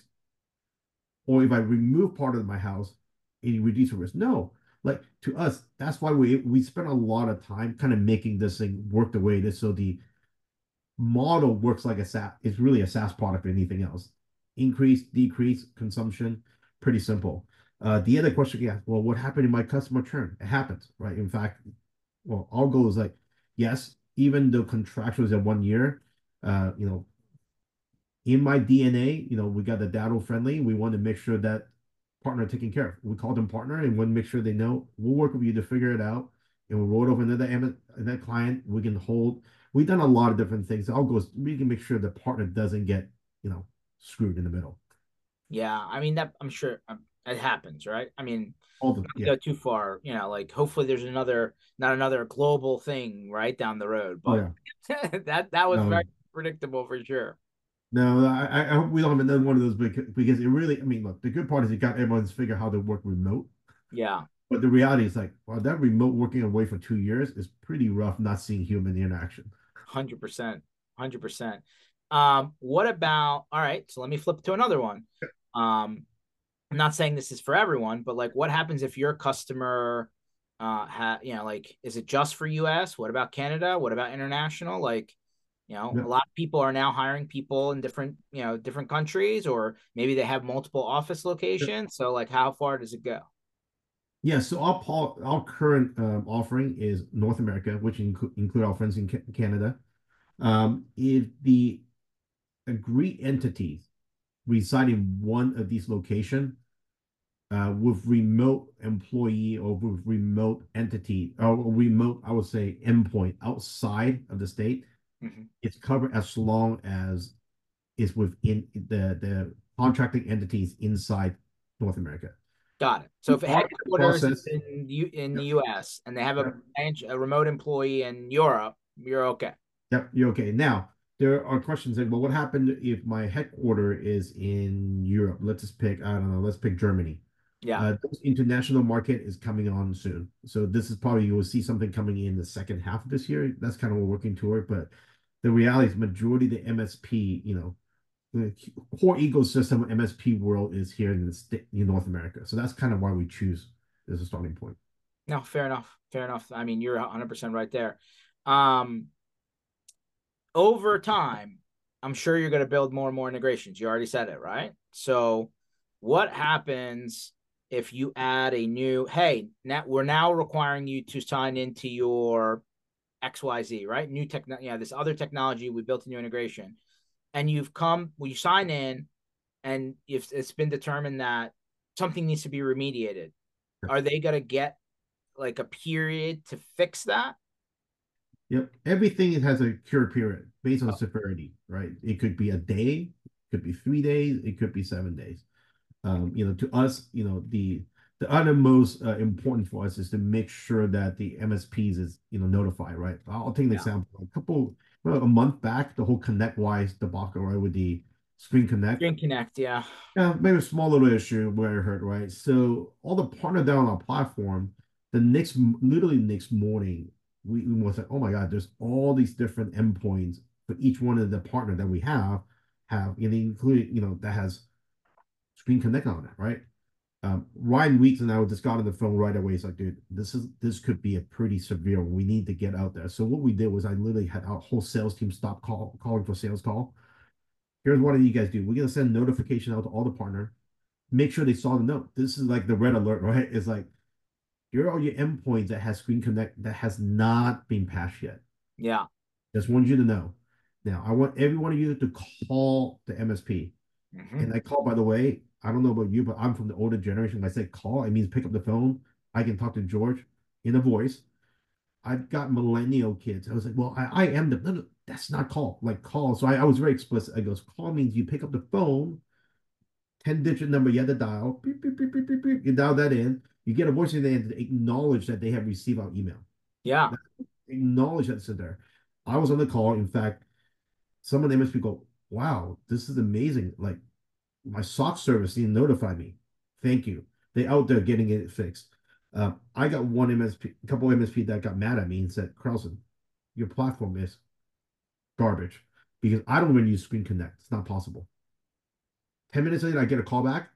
Or if I remove part of my house, it reduces risk. No, like to us, that's why we we spend a lot of time kind of making this thing work the way it is. So the model works like a SaaS. It's really a SaaS product or anything else. Increase, decrease consumption, pretty simple. Uh, the other question, yeah, well, what happened in my customer churn? It happens, right? In fact, well, our goal is like, yes, even though contractual is at one year, uh, you know, in my D N A, you know, we got the data friendly. We want to make sure that partner taken care of. We call them partner and want to make sure they know we'll work with you to figure it out. And we'll roll it over another that client. We can hold. We've done a lot of different things. I'll go. We can make sure the partner doesn't get you know screwed in the middle. Yeah, I mean that I'm sure um, it happens, right? I mean, All the not to yeah. go too far, you know, like hopefully there's another not another global thing right down the road, Oh but yeah. that that was very No, predictable for sure. no. I, I hope we don't have another one of those because because it really. I mean, look. The good part is it got everyone's figure out how to work remote. Yeah. But the reality is like, well, that remote working away for two years is pretty rough not seeing human interaction. one hundred percent. one hundred percent. Um, what about, all right, so let me flip to another one. Um, I'm not saying this is for everyone, but like what happens if your customer uh ha you know, like is it just for U S? What about Canada? What about international? Like, you know, a Yep. lot of people are now hiring people in different, you know, different countries, or maybe they have multiple office Yep. locations. So like how far does it go? Yeah, so our pol- our current um, offering is North America, which inclu- include our friends in Ca- Canada. Um, if the agreed entities reside in one of these locations, uh, with remote employee or with remote entity or remote, I would say, endpoint outside of the state, Mhm. it's covered as long as it's within the the contracting entities inside North America. Got it. So if Our headquarters is process, in U in the yep, U S and they have a yep, branch, a remote employee in Europe, you're okay. yep, you're okay. Now, there are questions like, well, what happened if my headquarter is in Europe? Let's just pick, I don't know, let's pick Germany. Yeah. Uh, this international market is coming on soon. So this is probably you will see something coming in the second half of this year. That's kind of what we're working toward. But the reality is majority of the M S P, you know, the core ecosystem of M S P world is here in the state in North America. So that's kind of why we choose as a starting point. No, fair enough. Fair enough. I mean, you're one hundred percent right there. Um, over time, I'm sure you're going to build more and more integrations. You already said it, right? So, what happens if you add a new, hey, now we're now requiring you to sign into your X Y Z, right? New tech, yeah, this other technology, we built a new integration, and you've come, well, you sign in, and if it's been determined that something needs to be remediated, are they going to get like a period to fix that? Yep. Everything has a cure period based on severity, right? It could be a day, it could be three days, it could be seven days. Um, you know, to us, you know, the the other most uh, important for us is to make sure that the M S Ps is, you know, notified, right? I'll take an Yeah. example. A couple, well, a month back, the whole ConnectWise debacle, right, with the Screen Connect. Screen Connect, yeah. Yeah, maybe a small little issue where it hurt, right? So all the partner down on our platform, the next, literally next morning, we, we was like, oh my God, there's all these different endpoints for each one of the partner that we have, have, you know, including, you know, that has Screen Connect on it, right? Um, Ryan Weeks and I just got on the phone right away. He's like, dude, this is this could be a pretty severe one. We need to get out there. So what we did was I literally had our whole sales team stop call, calling for sales call. Here's what you guys do. We're gonna send notification out to all the partner. Make sure they saw the note. This is like the red alert, right? It's like here are all your endpoints that has Screen Connect that has not been patched yet. Yeah. Just want you to know. Now I want every one of you to call the M S P. Mm-hmm. And I call, by the way, I don't know about you, but I'm from the older generation. When I say call, it means pick up the phone. I can talk to George in a voice. I've got millennial kids. I was like, well, I, I am the, no, no, that's not call, like call. So I, I was very explicit. I goes, call means you pick up the phone, ten digit number you have to dial, beep, beep, beep, beep, beep, beep. You dial that in. You get a voice in there and acknowledge that they have received our email. Yeah. Acknowledge that it's in there. I was on the call. In fact, some of the M S P go, wow, this is amazing. Like, my SOC service didn't notify me. Thank you. They out there getting it fixed. Uh, I got one M S P, a couple M S P that got mad at me and said, Carlson, your platform is garbage because I don't even use Screen Connect. It's not possible. ten minutes later, I get a call back.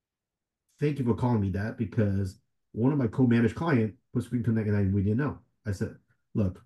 Thank you for calling me that because one of my co-managed client put Screen Connect and I we didn't know. I said, look,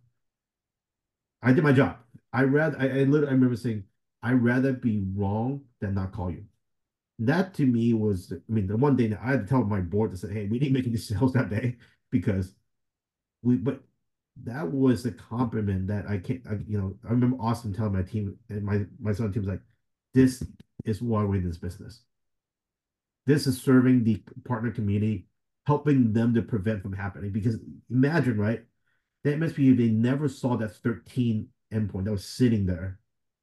I did my job. I rather I, I literally I remember saying, I'd rather be wrong than not call you. That to me was, I mean, the one day that I had to tell my board to say, hey, we didn't make any sales that day because we, but that was the compliment that I can't, I, you know, I remember Austin telling my team and my, my son team was like, this is why we're in this business. This is serving the partner community, helping them to prevent from happening. Because imagine, right? The M S P, they never saw that thirteen endpoint that was sitting there.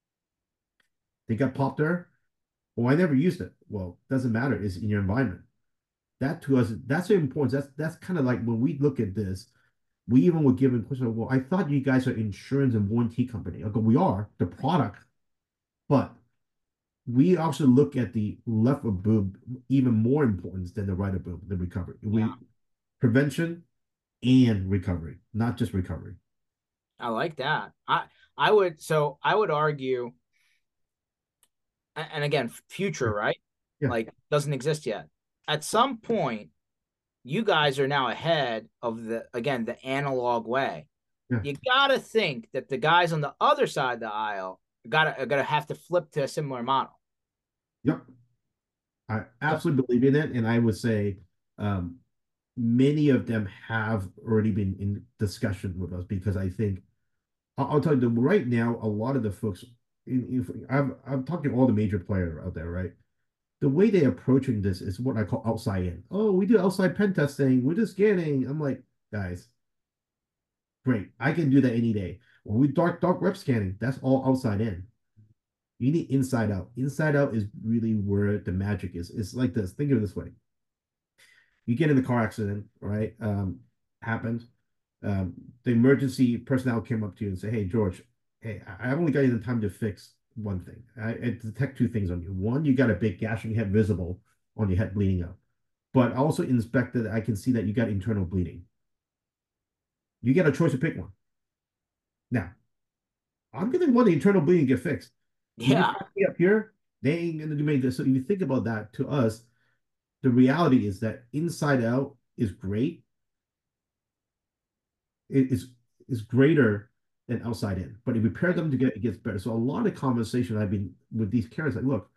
They got popped there. Well, I never used it. Well, doesn't matter. It's in your environment. That to us, that's the importance. That's that's kind of like when we look at this, we even were given question. Well, I thought you guys are insurance and warranty company. I go, we are the product, but we also look at the left of boob even more importance than the right of boob, the recovery. Yeah. We prevention and recovery, not just recovery. I like that. I I would so I would argue, and again, future, right? Yeah, Like doesn't exist yet. At some point, you guys are now ahead of the again the analog way. yeah, You gotta think that the guys on the other side of the aisle gotta are gonna have to flip to a similar model. yep. I So, absolutely believe in it, and I would say um, many of them have already been in discussion with us because I think I'll, I'll tell you right now, a lot of the folks, if I'm I'm talking all the major players out there, right? The way they're approaching this is what I call outside in. Oh, we do outside pen testing, we're just scanning. I'm like, guys, great, I can do that any day. When we dark dark web scanning, that's all outside in. You need inside out. Inside out is really where the magic is. It's like this. Think of it this way: you get in the car accident, right? Um, happened. Um, the emergency personnel came up to you and say, "Hey, George, hey, I have only got you the time to fix one thing. I, I detect two things on you. One, you got a big gash on your head, visible on your head, bleeding out. But also inspected, I can see that you got internal bleeding. You get a choice to pick one. Now, I'm gonna want the internal bleeding to get fixed. If you yeah, catch me up here, they ain't gonna do me this. So if you think about that, to us, the reality is that inside out is great. It is is greater than outside in. But if we pair them together, it gets better. So a lot of conversation I've been with these carriers, like, look,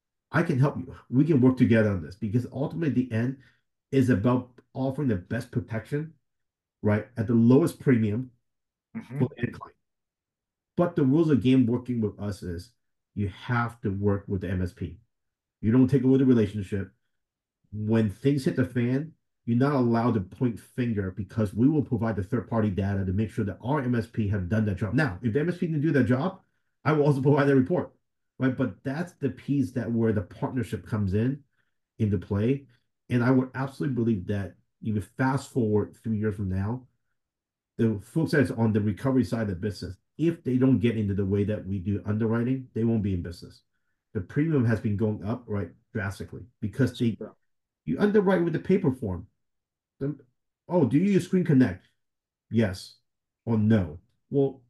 I can help you. We can work together on this because ultimately the end is about offering the best protection, right, at the lowest premium mm-hmm. for the end client. But the rules of the game working with us is you have to work with the M S P. You don't take over the relationship. When things hit the fan, you're not allowed to point finger because we will provide the third party data to make sure that our M S P have done that job. Now, if the M S P didn't do that job, I will also provide that report, right? But that's the piece that where the partnership comes in into play. And I would absolutely believe that you would fast forward three years from now, the folks that's on the recovery side of the business, if they don't get into the way that we do underwriting, they won't be in business. The premium has been going up, right, drastically because they you underwrite with the paper form. The, oh, do you use Screen Connect? Yes or no. Well,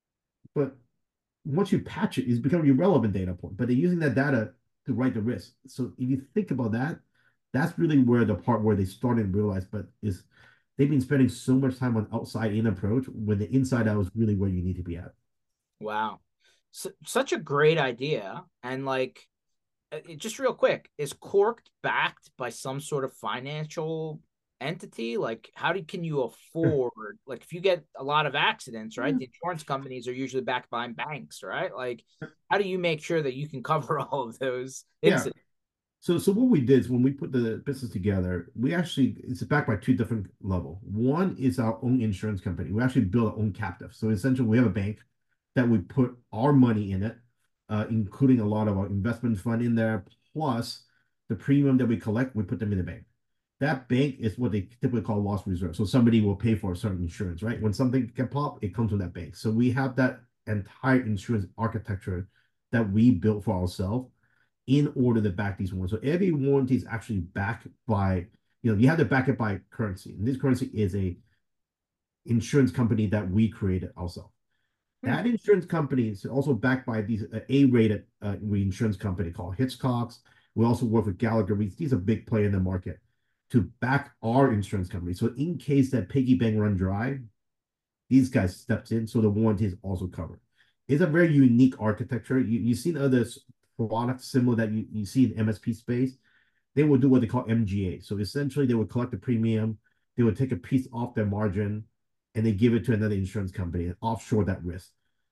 but once you patch it, it's become irrelevant data point. But they're using that data to write the risk. So if you think about that, that's really where the part where they started to realize, but is they've been spending so much time on outside in approach when the inside out is really where you need to be at. Wow, S such a great idea, and like uh, it, just real quick, is Cork backed by some sort of financial entity? Like, how do can you afford? Like, if you get a lot of accidents, right? The insurance companies are usually backed by banks, right? Like, how do you make sure that you can cover all of those Yeah. incidents? So, so what we did is when we put the business together, we actually it's backed by two different level. One is our own insurance company. We actually build our own captive. So essentially, we have a bank that we put our money in it, uh, including a lot of our investment fund in there, plus the premium that we collect, we put them in the bank. That bank is what they typically call loss reserve. So somebody will pay for a certain insurance, right? When something can pop, it comes from that bank. So we have that entire insurance architecture that we built for ourselves in order to back these warranties. So every warranty is actually backed by, you know, you have to back it by currency. And this currency is a insurance company that we created ourselves. Hmm. That insurance company is also backed by these uh, A-rated uh, reinsurance company called Hitchcock's. We also work with Gallagher Reeds. These are big player in the market to back our insurance company. So in case that piggy bank run dry, these guys steps in, so the warranty is also covered. It's a very unique architecture. You, you've seen other products similar that you, you see in M S P space. They would do what they call M G A. So essentially, they would collect the premium, they would take a piece off their margin, and they give it to another insurance company and offshore that risk.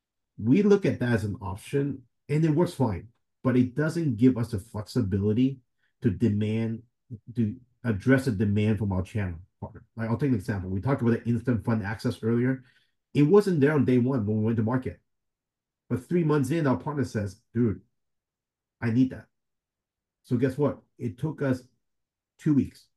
We look at that as an option, and it works fine, but it doesn't give us the flexibility to demand to address the demand from our channel partner. Like I'll take an example. We talked about the instant fund access earlier. It wasn't there on day one when we went to market. But three months in, our partner says, dude, I need that. So guess what? It took us two weeks to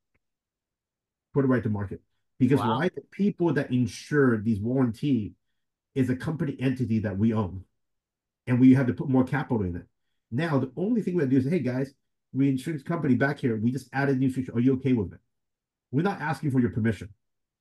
put it right to market. Because Wow. why? The people that insure these warranty is a company entity that we own. And we have to put more capital in it. Now, the only thing we have to do is, hey guys, reinsurance company back here, we just added new feature. Are you okay with it? We're not asking for your permission.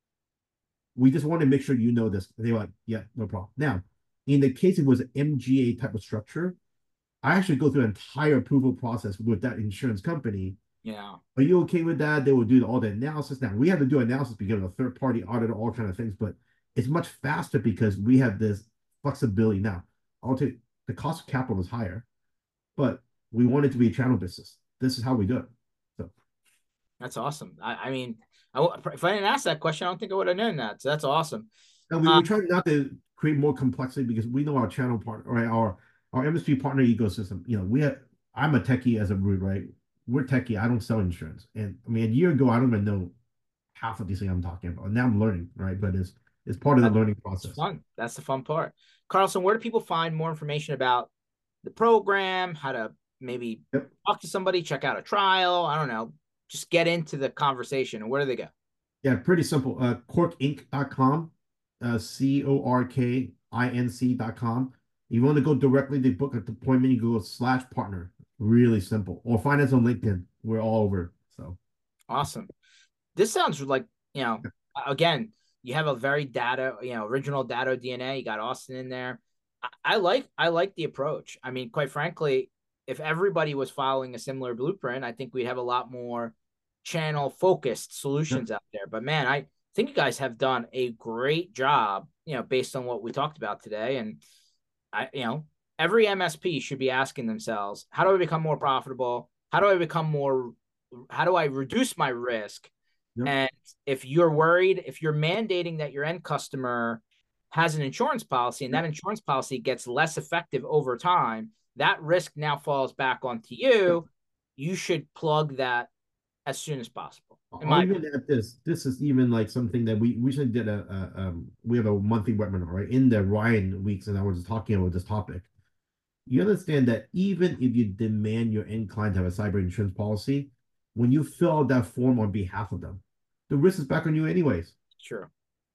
We just want to make sure you know this. They were like, yeah, no problem. Now, in the case it was an M G A type of structure, I actually go through an entire approval process with that insurance company. Yeah. Are you okay with that? They will do all the analysis. Now we have to do analysis because of a third party audit, all kind of things, but it's much faster because we have this flexibility. Now, I'll tell you, the cost of capital is higher, but we want it to be a channel business. This is how we do it. So That's awesome. I, I mean, I, if I didn't ask that question, I don't think I would have known that. So that's awesome. and we, Uh, we try not to create more complexity because we know our channel partner, right? Our our M S P partner ecosystem. You know, we have. I'm a techie as a root, right? We're techie. I don't sell insurance, and I mean, a year ago, I don't even know half of these things I'm talking about. Now I'm learning, right? But it's it's part of the learning It's process. fun. That's the fun part. Carlson, where do people find more information about the program, how to maybe Yep. talk to somebody, check out a trial? I don't know. Just get into the conversation. And where do they go? Yeah, pretty simple. Uh, cork inc dot com, uh, C O R K I N C dot com. You want to go directly to book an appointment, you go slash partner. Really simple. Or find us on LinkedIn. We're all over. So Awesome. This sounds like, you know, again, you have a very data, you know, original data D N A. You got Austin in there. I, I like, I like the approach. I mean, quite frankly, if everybody was following a similar blueprint, I think we'd have a lot more channel focused yeah, solutions out there. But man, I think you guys have done a great job, you know, based on what we talked about today. And I, you know, every M S P should be asking themselves, how do I become more profitable? How do I become more, how do I reduce my risk? yeah. And if you're worried, if you're mandating that your end customer has an insurance policy and that insurance policy gets less effective over time, that risk now falls back onto you. You should plug that as soon as possible. In I'll my even opinion. add this. This is even like something that we we should did a, a um we have a monthly webinar, right? In the Ryan weeks, and I was talking about this topic. You understand that even if you demand your end client to have a cyber insurance policy, when you fill out that form on behalf of them, the risk is back on you anyways. Sure.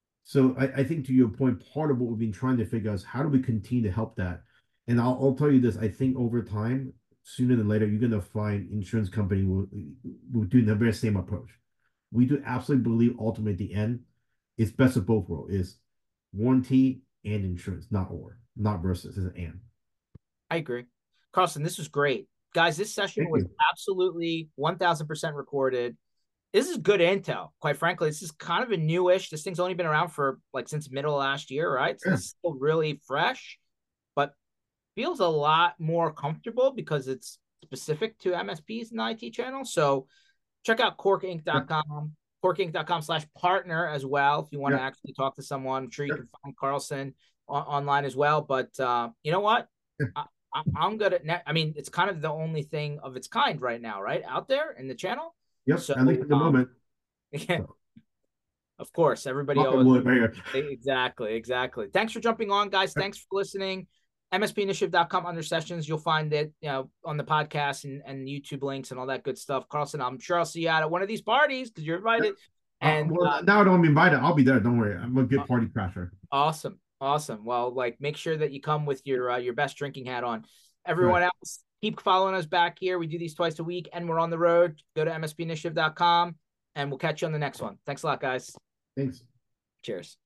So I, I think to your point, part of what we've been trying to figure out is how do we continue to help that? And I'll, I'll tell you this, I think over time, sooner than later, you're gonna find insurance company will will do the very same approach. We do absolutely believe ultimately at the end, it's best of both worlds, is warranty and insurance, not or, not versus, it's an and. I agree. Carlson, this was great. Guys, this session Thank was you. absolutely one thousand percent recorded. This is good intel. Quite frankly, this is kind of a newish. This thing's only been around for like since middle of last year, right? So Yeah. this is still really fresh, but feels a lot more comfortable because it's specific to M S Ps and the I T channel. So check out cork inc Yeah. dot com, cork inc dot com slash partner as well. If you want to Yeah. actually talk to someone, I'm sure you Yeah. can find Carlson on, online as well. But uh, you know what? I, I, I'm good at net. I mean, it's kind of the only thing of its kind right now, right? Out there in the channel. Yep. So, At least in the um, moment. yeah, So of course, everybody knock on always wood right here. exactly, exactly. Thanks for jumping on, guys. Thanks for listening. M S P initiative dot com under sessions. You'll find it, you know, on the podcast and, and YouTube links and all that good stuff. Carlson, I'm sure I'll see you out at one of these parties because you're invited. Uh, And well, uh, now I don't invite it. I'll be there. Don't worry. I'm a good party crasher. awesome, awesome. Well, like make sure that you come with your uh, your best drinking hat on. Right. Everyone else, keep following us back here. We do these twice a week, and we're on the road. Go to M S P initiative dot com, and we'll catch you on the next one. Thanks a lot, guys. Thanks. Cheers.